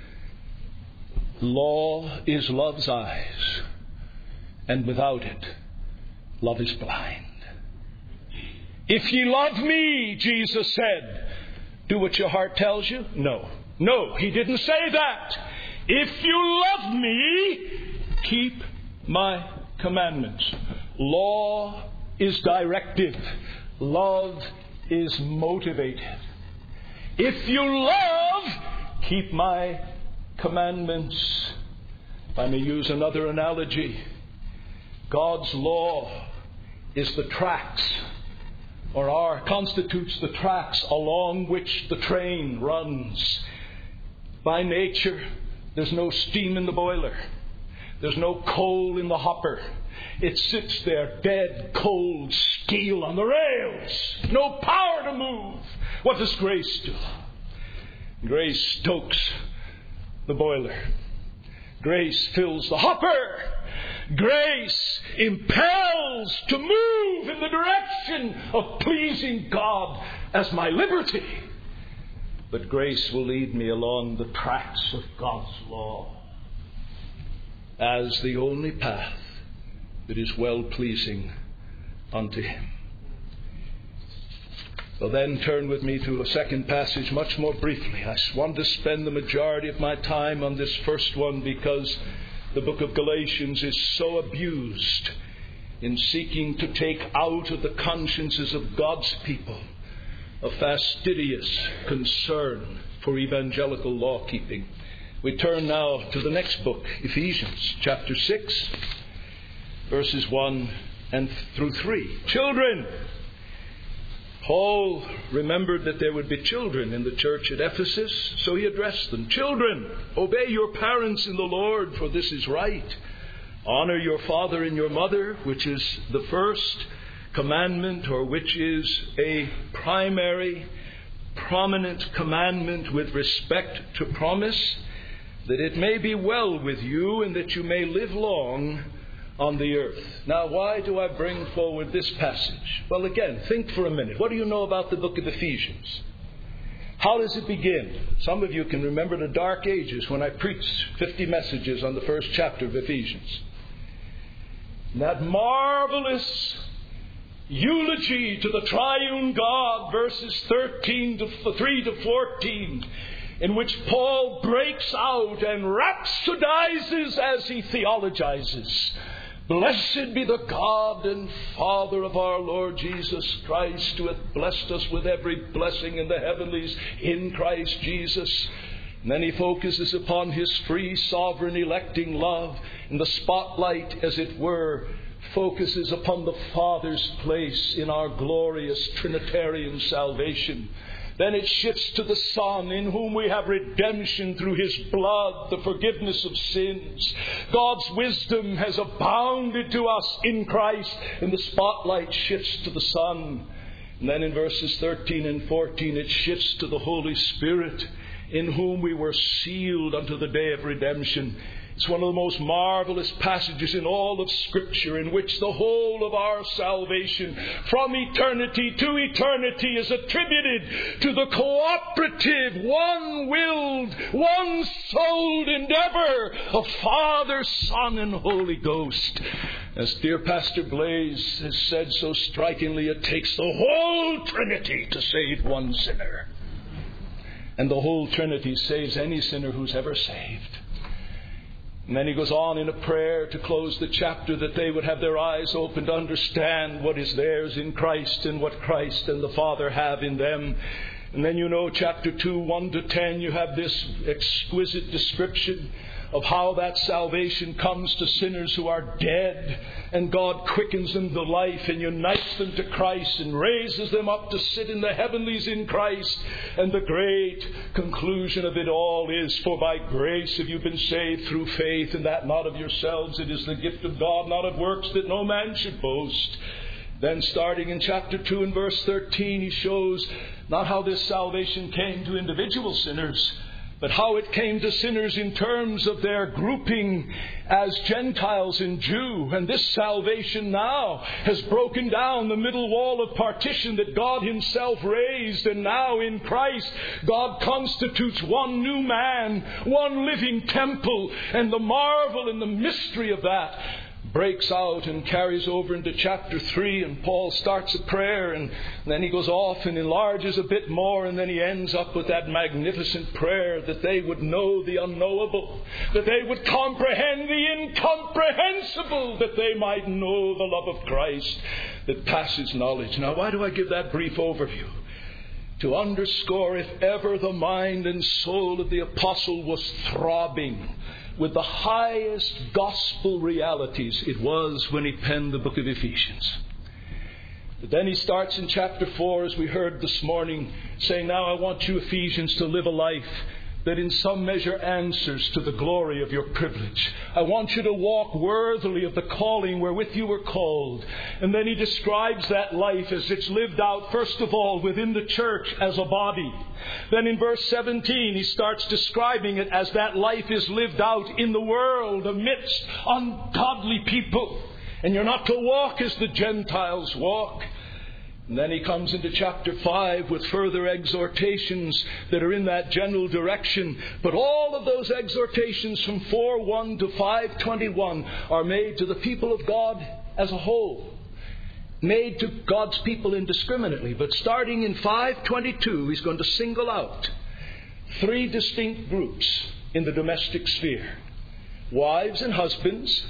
B: Law is love's eyes, and without it, love is blind. If ye love me, Jesus said, do what your heart tells you? No. No, he didn't say that. If you love me, keep my commandments. Law is directive. Love is motivated. If you love, keep my commandments. If I may use another analogy, God's law is the tracks, constitutes the tracks along which the train runs. By nature, there's no steam in the boiler. There's no coal in the hopper. It sits there dead, cold steel on the rails. No power to move. What does grace do? Grace stokes the boiler. Grace fills the hopper Grace impels to move in the direction of pleasing God as my liberty. But grace will lead me along the tracks of God's law as the only path that is well-pleasing unto Him. Well, then turn with me to a second passage much more briefly. I want to spend the majority of my time on this first one because the book of Galatians is so abused in seeking to take out of the consciences of God's people a fastidious concern for evangelical law-keeping. We turn now to the next book, Ephesians chapter 6, verses 1 and through 3. Children! Paul remembered that there would be children in the church at Ephesus, so he addressed them. Children, obey your parents in the Lord, for this is right. Honor your father and your mother, which is the first commandment, or which is a primary, prominent commandment with respect to promise, that it may be well with you and that you may live long on the earth. Now, why do I bring forward this passage? Well, again, think for a minute. What do you know about the book of Ephesians? How does it begin? Some of you can remember the dark ages when I preached 50 messages on the first chapter of Ephesians. And that marvelous eulogy to the triune God, verses 3 to 14, in which Paul breaks out and rhapsodizes as he theologizes. Blessed be the God and Father of our Lord Jesus Christ, who hath blessed us with every blessing in the heavenlies in Christ Jesus. And then he focuses upon His free, sovereign, electing love. And the spotlight, as it were, focuses upon the Father's place in our glorious Trinitarian salvation. Then it shifts to the Son, in whom we have redemption through His blood, the forgiveness of sins. God's wisdom has abounded to us in Christ, and the spotlight shifts to the Son. And then in verses 13 and 14 it shifts to the Holy Spirit, in whom we were sealed unto the day of redemption. It's one of the most marvelous passages in all of Scripture, in which the whole of our salvation from eternity to eternity is attributed to the cooperative, one-willed, one-souled endeavor of Father, Son, and Holy Ghost. As dear Pastor Blaze has said so strikingly, it takes the whole Trinity to save one sinner. And the whole Trinity saves any sinner who's ever saved. And then he goes on in a prayer to close the chapter, that they would have their eyes open to understand what is theirs in Christ and what Christ and the Father have in them. And then chapter 2, 1 to 10, you have this exquisite description of how that salvation comes to sinners who are dead, and God quickens them to life and unites them to Christ and raises them up to sit in the heavenlies in Christ. And the great conclusion of it all is, for by grace have you been saved through faith, and that not of yourselves, it is the gift of God, not of works, that no man should boast. Then starting in chapter 2 and verse 13, he shows not how this salvation came to individual sinners, but how it came to sinners in terms of their grouping as Gentiles and Jew. And this salvation now has broken down the middle wall of partition that God Himself raised. And now in Christ, God constitutes one new man, one living temple. And the marvel and the mystery of that breaks out and carries over into chapter 3, and Paul starts a prayer, and then he goes off and enlarges a bit more, and then he ends up with that magnificent prayer that they would know the unknowable, that they would comprehend the incomprehensible, that they might know the love of Christ that passes knowledge. Now, why do I give that brief overview? To underscore, if ever the mind and soul of the apostle was throbbing with the highest gospel realities, it was when he penned the book of Ephesians. But then he starts in chapter 4, as we heard this morning, saying, now I want you, Ephesians, to live a life that in some measure answers to the glory of your privilege. I want you to walk worthily of the calling wherewith you were called. And then he describes that life as it's lived out, first of all, within the church as a body. Then in verse 17, he starts describing it as that life is lived out in the world amidst ungodly people. And you're not to walk as the Gentiles walk. And then he comes into chapter 5 with further exhortations that are in that general direction. But all of those exhortations from 4:1 to 5:21 are made to the people of God as a whole. Made to God's people indiscriminately. But starting in 5:22, he's going to single out 3 distinct groups in the domestic sphere. Wives and husbands,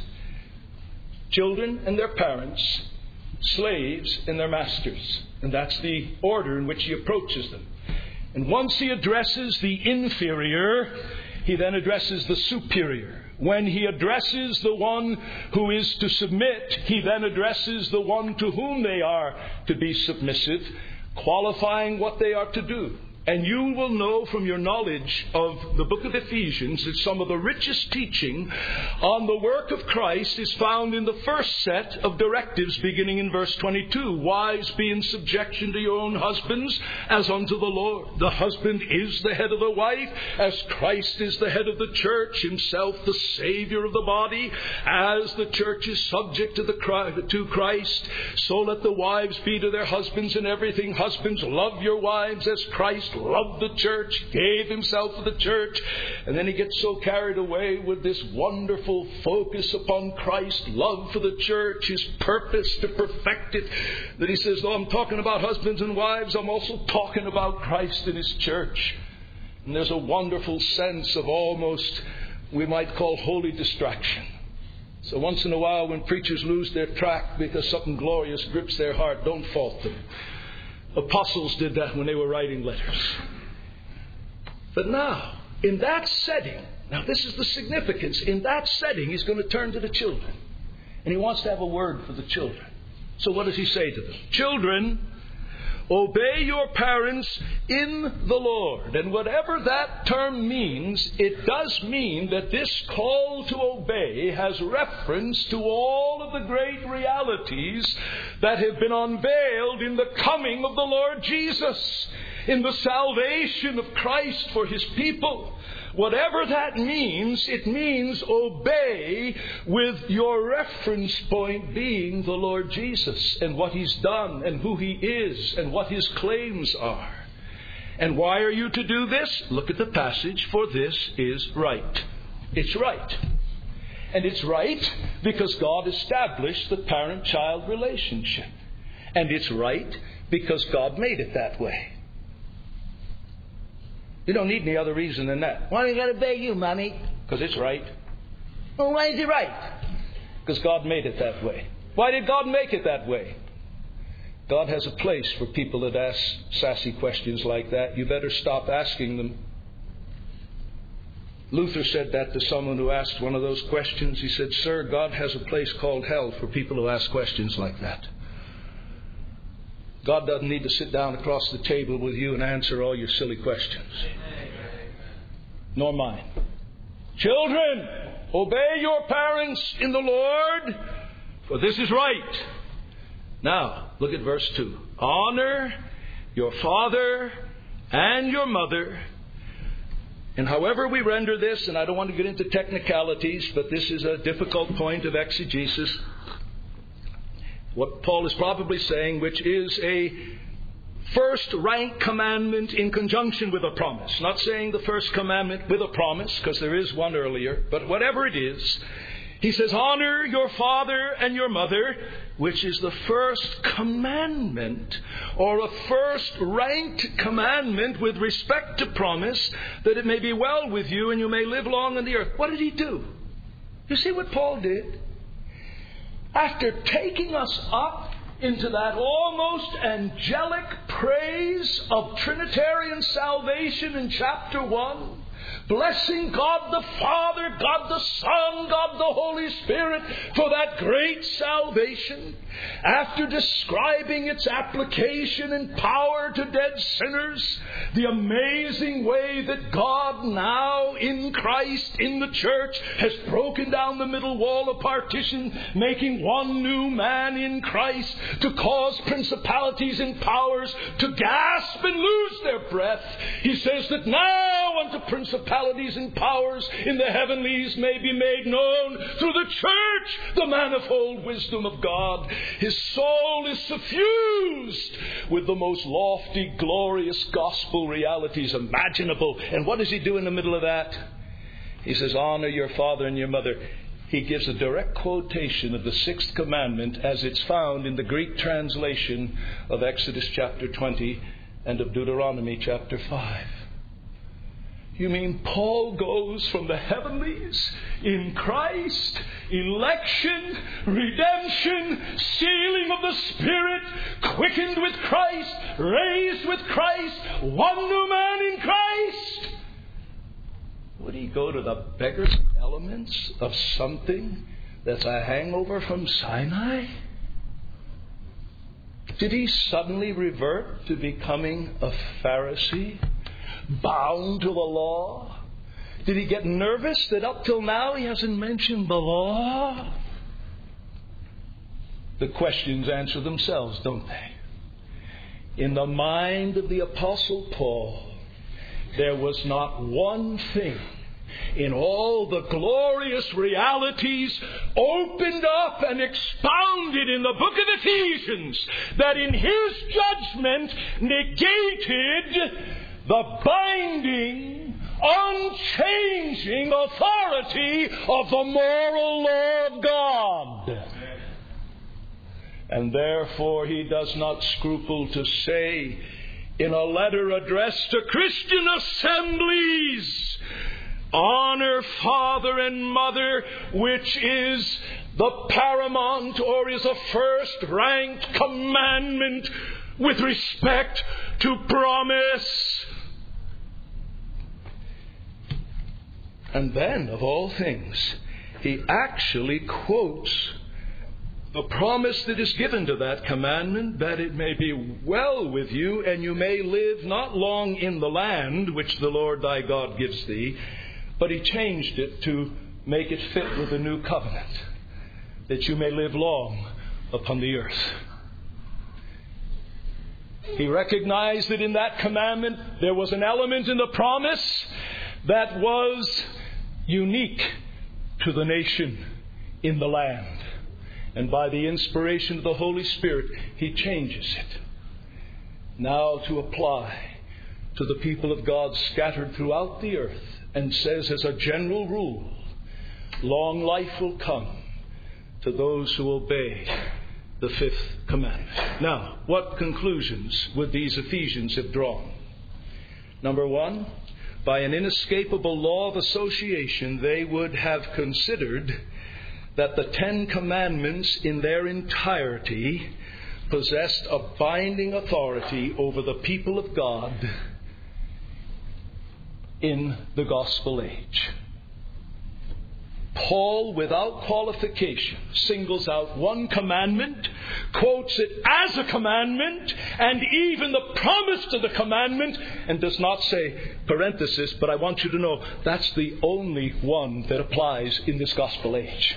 B: children and their parents, slaves and their masters. And that's the order in which he approaches them. And once he addresses the inferior, he then addresses the superior. When he addresses the one who is to submit, he then addresses the one to whom they are to be submissive, qualifying what they are to do. And you will know from your knowledge of the book of Ephesians that some of the richest teaching on the work of Christ is found in the first set of directives beginning in verse 22. Wives, be in subjection to your own husbands as unto the Lord. The husband is the head of the wife, as Christ is the head of the church, himself the Savior of the body. As the church is subject to Christ, so let the wives be to their husbands in everything. Husbands, love your wives as Christ loved the church, gave himself for the church. And then he gets so carried away with this wonderful focus upon Christ's love for the church, his purpose to perfect it, that he says, though I'm talking about husbands and wives, I'm also talking about Christ and his church. And there's a wonderful sense of almost, we might call, holy distraction. So once in a while when preachers lose their track because something glorious grips their heart, don't fault them. Apostles did that when they were writing letters. But now, in that setting, now this is the significance, in that setting he's going to turn to the children. And he wants to have a word for the children. So what does he say to them? Children, obey your parents in the Lord. And whatever that term means, it does mean that this call to obey has reference to all of the great realities that have been unveiled in the coming of the Lord Jesus, in the salvation of Christ for his people. Whatever that means, it means obey with your reference point being the Lord Jesus and what he's done and who he is and what his claims are. And why are you to do this? Look at the passage, for this is right. It's right. And it's right because God established the parent-child relationship. And it's right because God made it that way. You don't need any other reason than that. Why do you got to obey you, Mommy? Because it's right. Well, why is it right? Because God made it that way. Why did God make it that way? God has a place for people that ask sassy questions like that. You better stop asking them. Luther said that to someone who asked one of those questions. He said, "Sir, God has a place called hell for people who ask questions like that. God doesn't need to sit down across the table with you and answer all your silly questions. Nor mine. Children, obey your parents in the Lord, for this is right." Now, look at verse 2. Honor your father and your mother. And however we render this, and I don't want to get into technicalities, but this is a difficult point of exegesis. What Paul is probably saying, which is a first rank commandment in conjunction with a promise. Not saying the first commandment with a promise, because there is one earlier, but whatever it is, he says, honor your father and your mother, which is the first commandment, or a first ranked commandment with respect to promise, that it may be well with you and you may live long on the earth. What did he do? You see what Paul did? After taking us up into that almost angelic praise of Trinitarian salvation in chapter 1, blessing God the Father, God the Son, God the Holy Spirit for that great salvation, after describing its application and power to dead sinners, the amazing way that God now in Christ, in the church, has broken down the middle wall of partition, making one new man in Christ to cause principalities and powers to gasp and lose their breath. He says that now unto principalities and powers in the heavenlies may be made known through the church the manifold wisdom of God. His soul is suffused with the most lofty, glorious gospel realities imaginable. And what does he do in the middle of that? He says, honor your father and your mother. He gives a direct quotation of the sixth commandment as it's found in the Greek translation of Exodus chapter 20 and of Deuteronomy chapter 5. You mean Paul goes from the heavenlies in Christ, election, redemption, sealing of the Spirit, quickened with Christ, raised with Christ, one new man in Christ? Would he go to the beggar's elements of something that's a hangover from Sinai? Did he suddenly revert to becoming a Pharisee, bound to the law? Did he get nervous that up till now he hasn't mentioned the law? The questions answer themselves, don't they? In the mind of the Apostle Paul, there was not one thing in all the glorious realities opened up and expounded in the book of Ephesians that in his judgment negated the binding, unchanging authority of the moral law of God. And therefore he does not scruple to say in a letter addressed to Christian assemblies, honor father and mother, which is the paramount or is a first-ranked commandment with respect to promise. And then, of all things, he actually quotes the promise that is given to that commandment, that it may be well with you, and you may live not long in the land which the Lord thy God gives thee. But he changed it to make it fit with the new covenant, that you may live long upon the earth. He recognized that in that commandment there was an element in the promise that was unique to the nation in the land. And by the inspiration of the Holy Spirit, he changes it now to apply to the people of God scattered throughout the earth, and says as a general rule, long life will come to those who obey the fifth commandment. Now, what conclusions would these Ephesians have drawn? Number one, by an inescapable law of association, they would have considered that the Ten Commandments in their entirety possessed a binding authority over the people of God in the gospel age. Paul, without qualification, singles out one commandment, quotes it as a commandment, and even the promise to the commandment, and does not say, parenthesis, but I want you to know that's the only one that applies in this gospel age.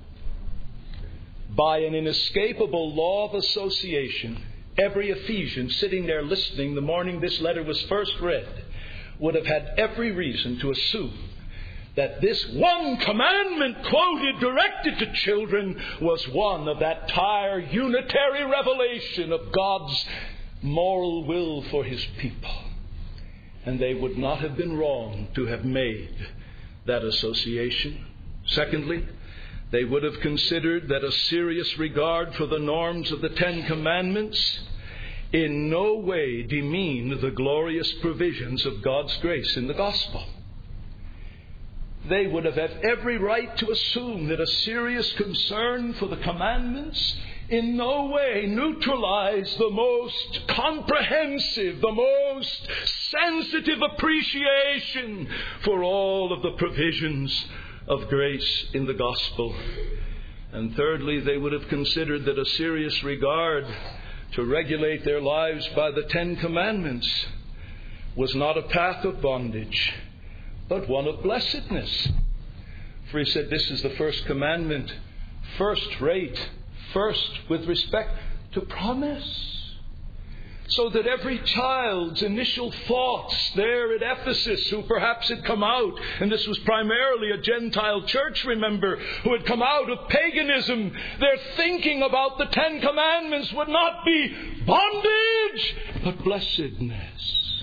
B: By an inescapable law of association, every Ephesian sitting there listening the morning this letter was first read would have had every reason to assume that this one commandment quoted, directed to children, was one of that entire unitary revelation of God's moral will for his people. And they would not have been wrong to have made that association. Secondly, they would have considered that a serious regard for the norms of the Ten Commandments in no way demean the glorious provisions of God's grace in the gospel. they would have had every right to assume that a serious concern for the commandments in no way neutralized the most comprehensive, the most sensitive appreciation for all of the provisions of grace in the gospel. And thirdly, they would have considered that a serious regard to regulate their lives by the Ten Commandments was not a path of bondage, but one of blessedness. For he said, this is the first commandment, first rate, first with respect to promise. So that every child's initial thoughts there at Ephesus, who perhaps had come out, and this was primarily a Gentile church, remember, who had come out of paganism, their thinking about the Ten Commandments would not be bondage, but blessedness.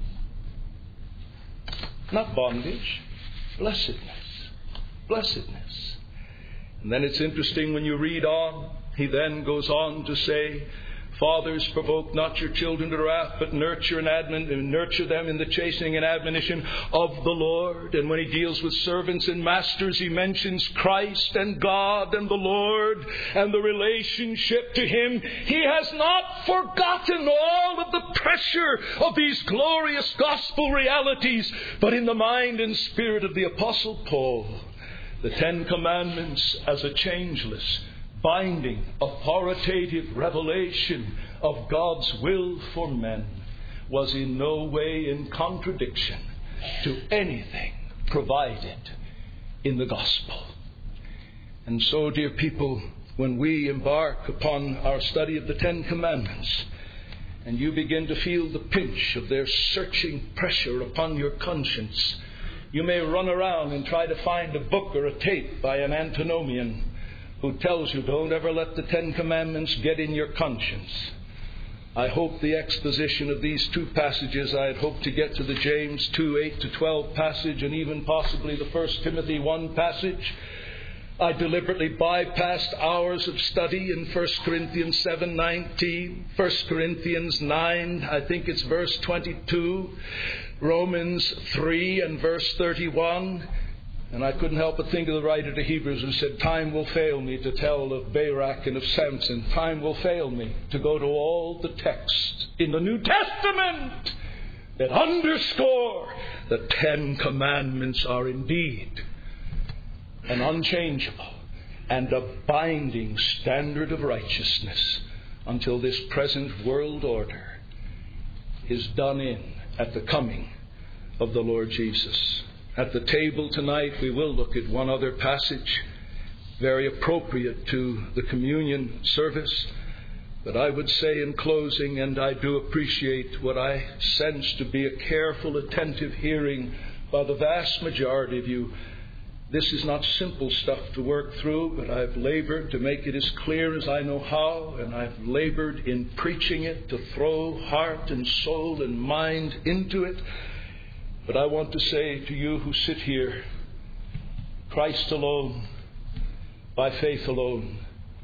B: Not bondage, blessedness. Blessedness. And then it's interesting when you read on, he then goes on to say, fathers, provoke not your children to wrath, but nurture them in the chastening and admonition of the Lord. And when he deals with servants and masters, he mentions Christ and God and the Lord and the relationship to him. He has not forgotten all of the pressure of these glorious gospel realities, but in the mind and spirit of the Apostle Paul, the Ten Commandments as a changeless, binding, authoritative revelation of God's will for men was in no way in contradiction to anything provided in the gospel. And so, dear people, when we embark upon our study of the Ten Commandments, and you begin to feel the pinch of their searching pressure upon your conscience, you may run around and try to find a book or a tape by an antinomian who tells you, don't ever let the Ten Commandments get in your conscience. I hope the exposition of these two passages, I had hoped to get to the James 2:8-12 passage and even possibly the 1 Timothy 1 passage. I deliberately bypassed hours of study in 1 Corinthians 7:19, 1 Corinthians 9, I think it's verse 22, Romans 3 and verse 31. And I couldn't help but think of the writer to Hebrews who said, time will fail me to tell of Barak and of Samson. Time will fail me to go to all the texts in the New Testament that underscore the Ten Commandments are indeed an unchangeable and a binding standard of righteousness until this present world order is done in at the coming of the Lord Jesus. At the table tonight, we will look at one other passage, very appropriate to the communion service. But I would say in closing, and I do appreciate what I sense to be a careful, attentive hearing by the vast majority of you. This is not simple stuff to work through, but I've labored to make it as clear as I know how, and I've labored in preaching it to throw heart and soul and mind into it. But I want to say to you who sit here, Christ alone, by faith alone,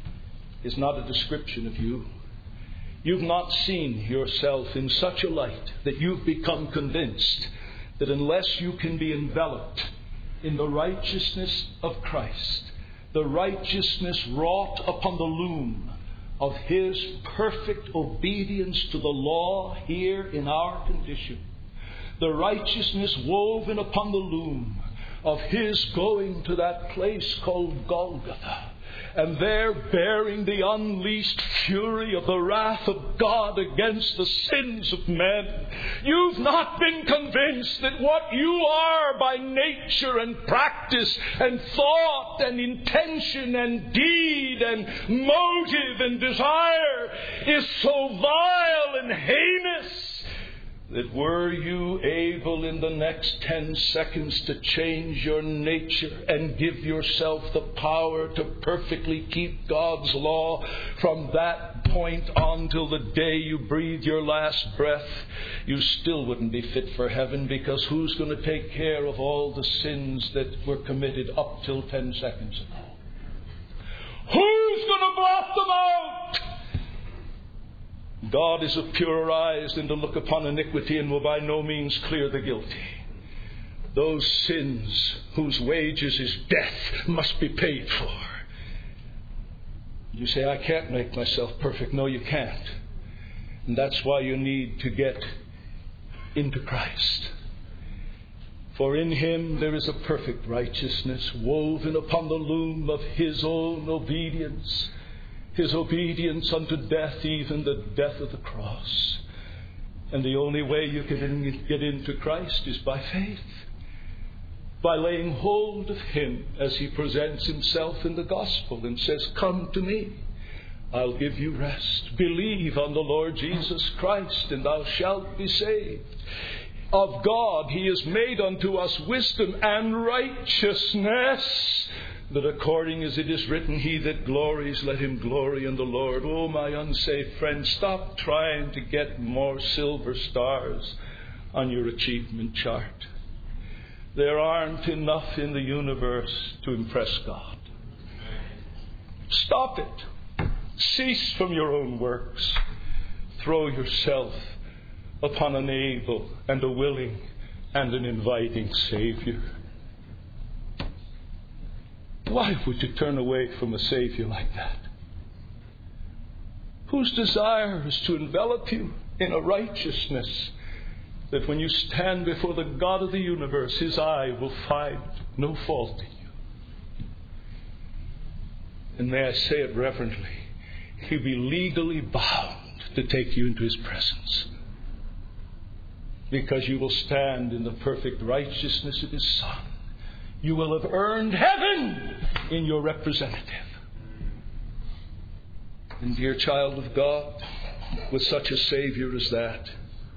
B: is not a description of you. You've not seen yourself in such a light that you've become convinced that unless you can be enveloped in the righteousness of Christ, the righteousness wrought upon the loom of His perfect obedience to the law here in our condition, the righteousness woven upon the loom of His going to that place called Golgotha, and there bearing the unleashed fury of the wrath of God against the sins of men. You've not been convinced that what you are by nature and practice and thought and intention and deed and motive and desire is so vile and heinous that were you able in the next 10 seconds to change your nature and give yourself the power to perfectly keep God's law from that point on till the day you breathe your last breath, you still wouldn't be fit for heaven, because who's going to take care of all the sins that were committed up till 10 seconds ago? Who's going to blot them out? God is of purer eyes than to look upon iniquity, and will by no means clear the guilty. those sins whose wages is death must be paid for. You say, I can't make myself perfect. No, you can't. And that's why you need to get into Christ. For in Him there is a perfect righteousness woven upon the loom of His own obedience. His obedience unto death, even the death of the cross. And the only way you can get into Christ is by faith. By laying hold of Him as He presents Himself in the gospel and says, come to me, I'll give you rest. Believe on the Lord Jesus Christ and thou shalt be saved. Of God He has made unto us wisdom and righteousness, that according as it is written, he that glories, let him glory in the Lord. Oh, my unsaved friend, stop trying to get more silver stars on your achievement chart. There aren't enough in the universe to impress God. Stop it. Cease from your own works. Throw yourself upon an able and a willing and an inviting Savior. Why would you turn away from a Savior like that? Whose desire is to envelop you in a righteousness that when you stand before the God of the universe, His eye will find no fault in you. And may I say it reverently, He'll be legally bound to take you into His presence, because you will stand in the perfect righteousness of His Son. You will have earned heaven in your representative. And dear child of God, with such a Savior as that,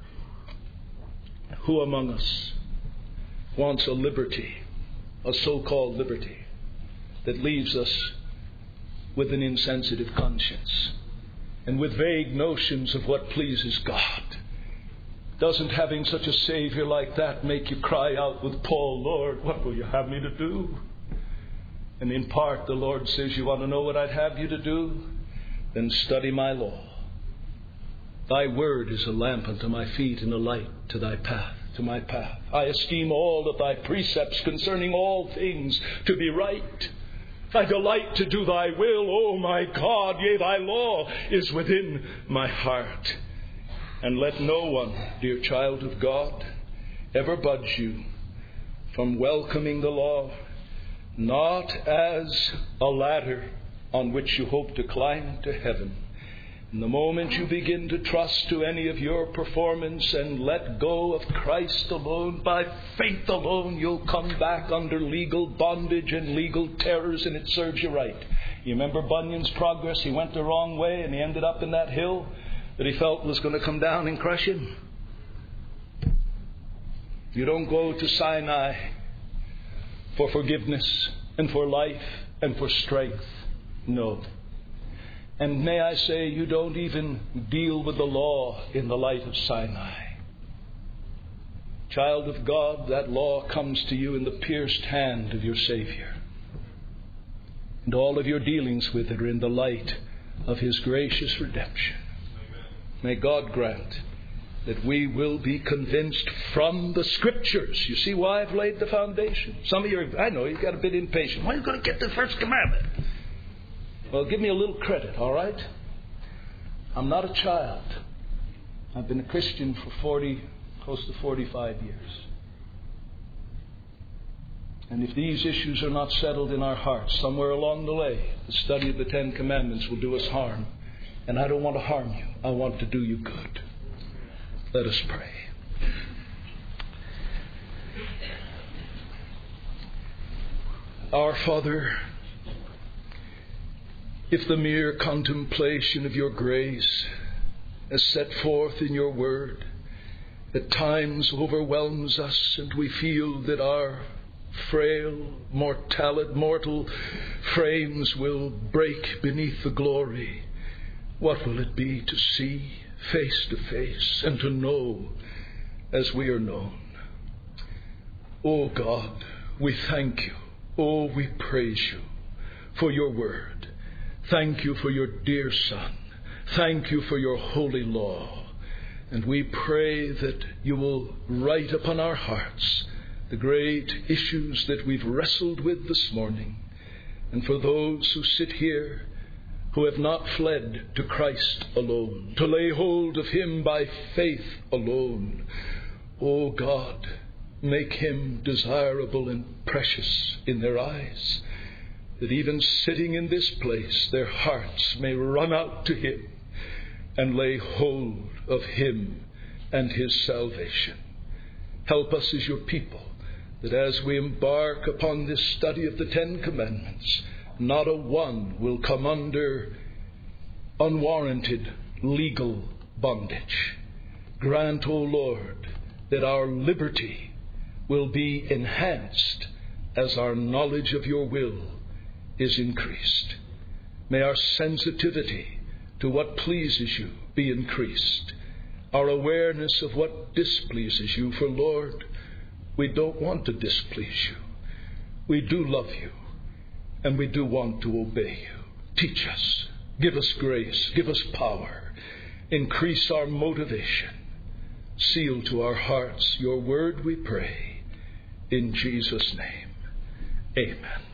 B: who among us wants a liberty, a so-called liberty, that leaves us with an insensitive conscience and with vague notions of what pleases God? Doesn't having such a Savior like that make you cry out with Paul, Lord, what will you have me to do? And in part the Lord says, you want to know what I'd have you to do? Then study my law. Thy word is a lamp unto my feet and a light to thy path, to my path. I esteem all of thy precepts concerning all things to be right. I delight to do thy will, O my God, yea, thy law is within my heart. And let no one, dear child of God, ever budge you from welcoming the law, not as a ladder on which you hope to climb to heaven. And the moment you begin to trust to any of your performance and let go of Christ alone, by faith alone, you'll come back under legal bondage and legal terrors, and it serves you right. You remember Bunyan's progress? He went the wrong way and he ended up in that hill that he felt was going to come down and crush him. You don't go to Sinai for forgiveness and for life and for strength. No. And may I say, you don't even deal with the law in the light of Sinai. Child of God, that law comes to you in the pierced hand of your Savior. And all of your dealings with it are in the light of His gracious redemption. May God grant that we will be convinced from the Scriptures. You see why I've laid the foundation? Some of you, I know, you've got a bit impatient. Why are you going to get the first commandment? Well, give me a little credit, all right? I'm not a child. I've been a Christian for close to 45 years. And if these issues are not settled in our hearts, somewhere along the way, the study of the Ten Commandments will do us harm. And I don't want to harm you. I want to do you good. Let us pray. Our Father, if the mere contemplation of your grace as set forth in your word at times overwhelms us, and we feel that our frail, mortal frames will break beneath the glory, what will it be to see face to face and to know as we are known? Oh God, we thank you. Oh, we praise you for your word. Thank you for your dear Son. Thank you for your holy law. And we pray that you will write upon our hearts the great issues that we've wrestled with this morning, and for those who sit here who have not fled to Christ alone, to lay hold of Him by faith alone. O God, make Him desirable and precious in their eyes, that even sitting in this place, their hearts may run out to Him and lay hold of Him and His salvation. Help us as your people, that as we embark upon this study of the Ten Commandments, not a one will come under unwarranted legal bondage. Grant, O Lord, that our liberty will be enhanced as our knowledge of your will is increased. May our sensitivity to what pleases you be increased. Our awareness of what displeases you, for Lord, we don't want to displease you. We do love you, and we do want to obey you. Teach us. Give us grace. Give us power. Increase our motivation. Seal to our hearts your word, we pray. In Jesus' name, amen.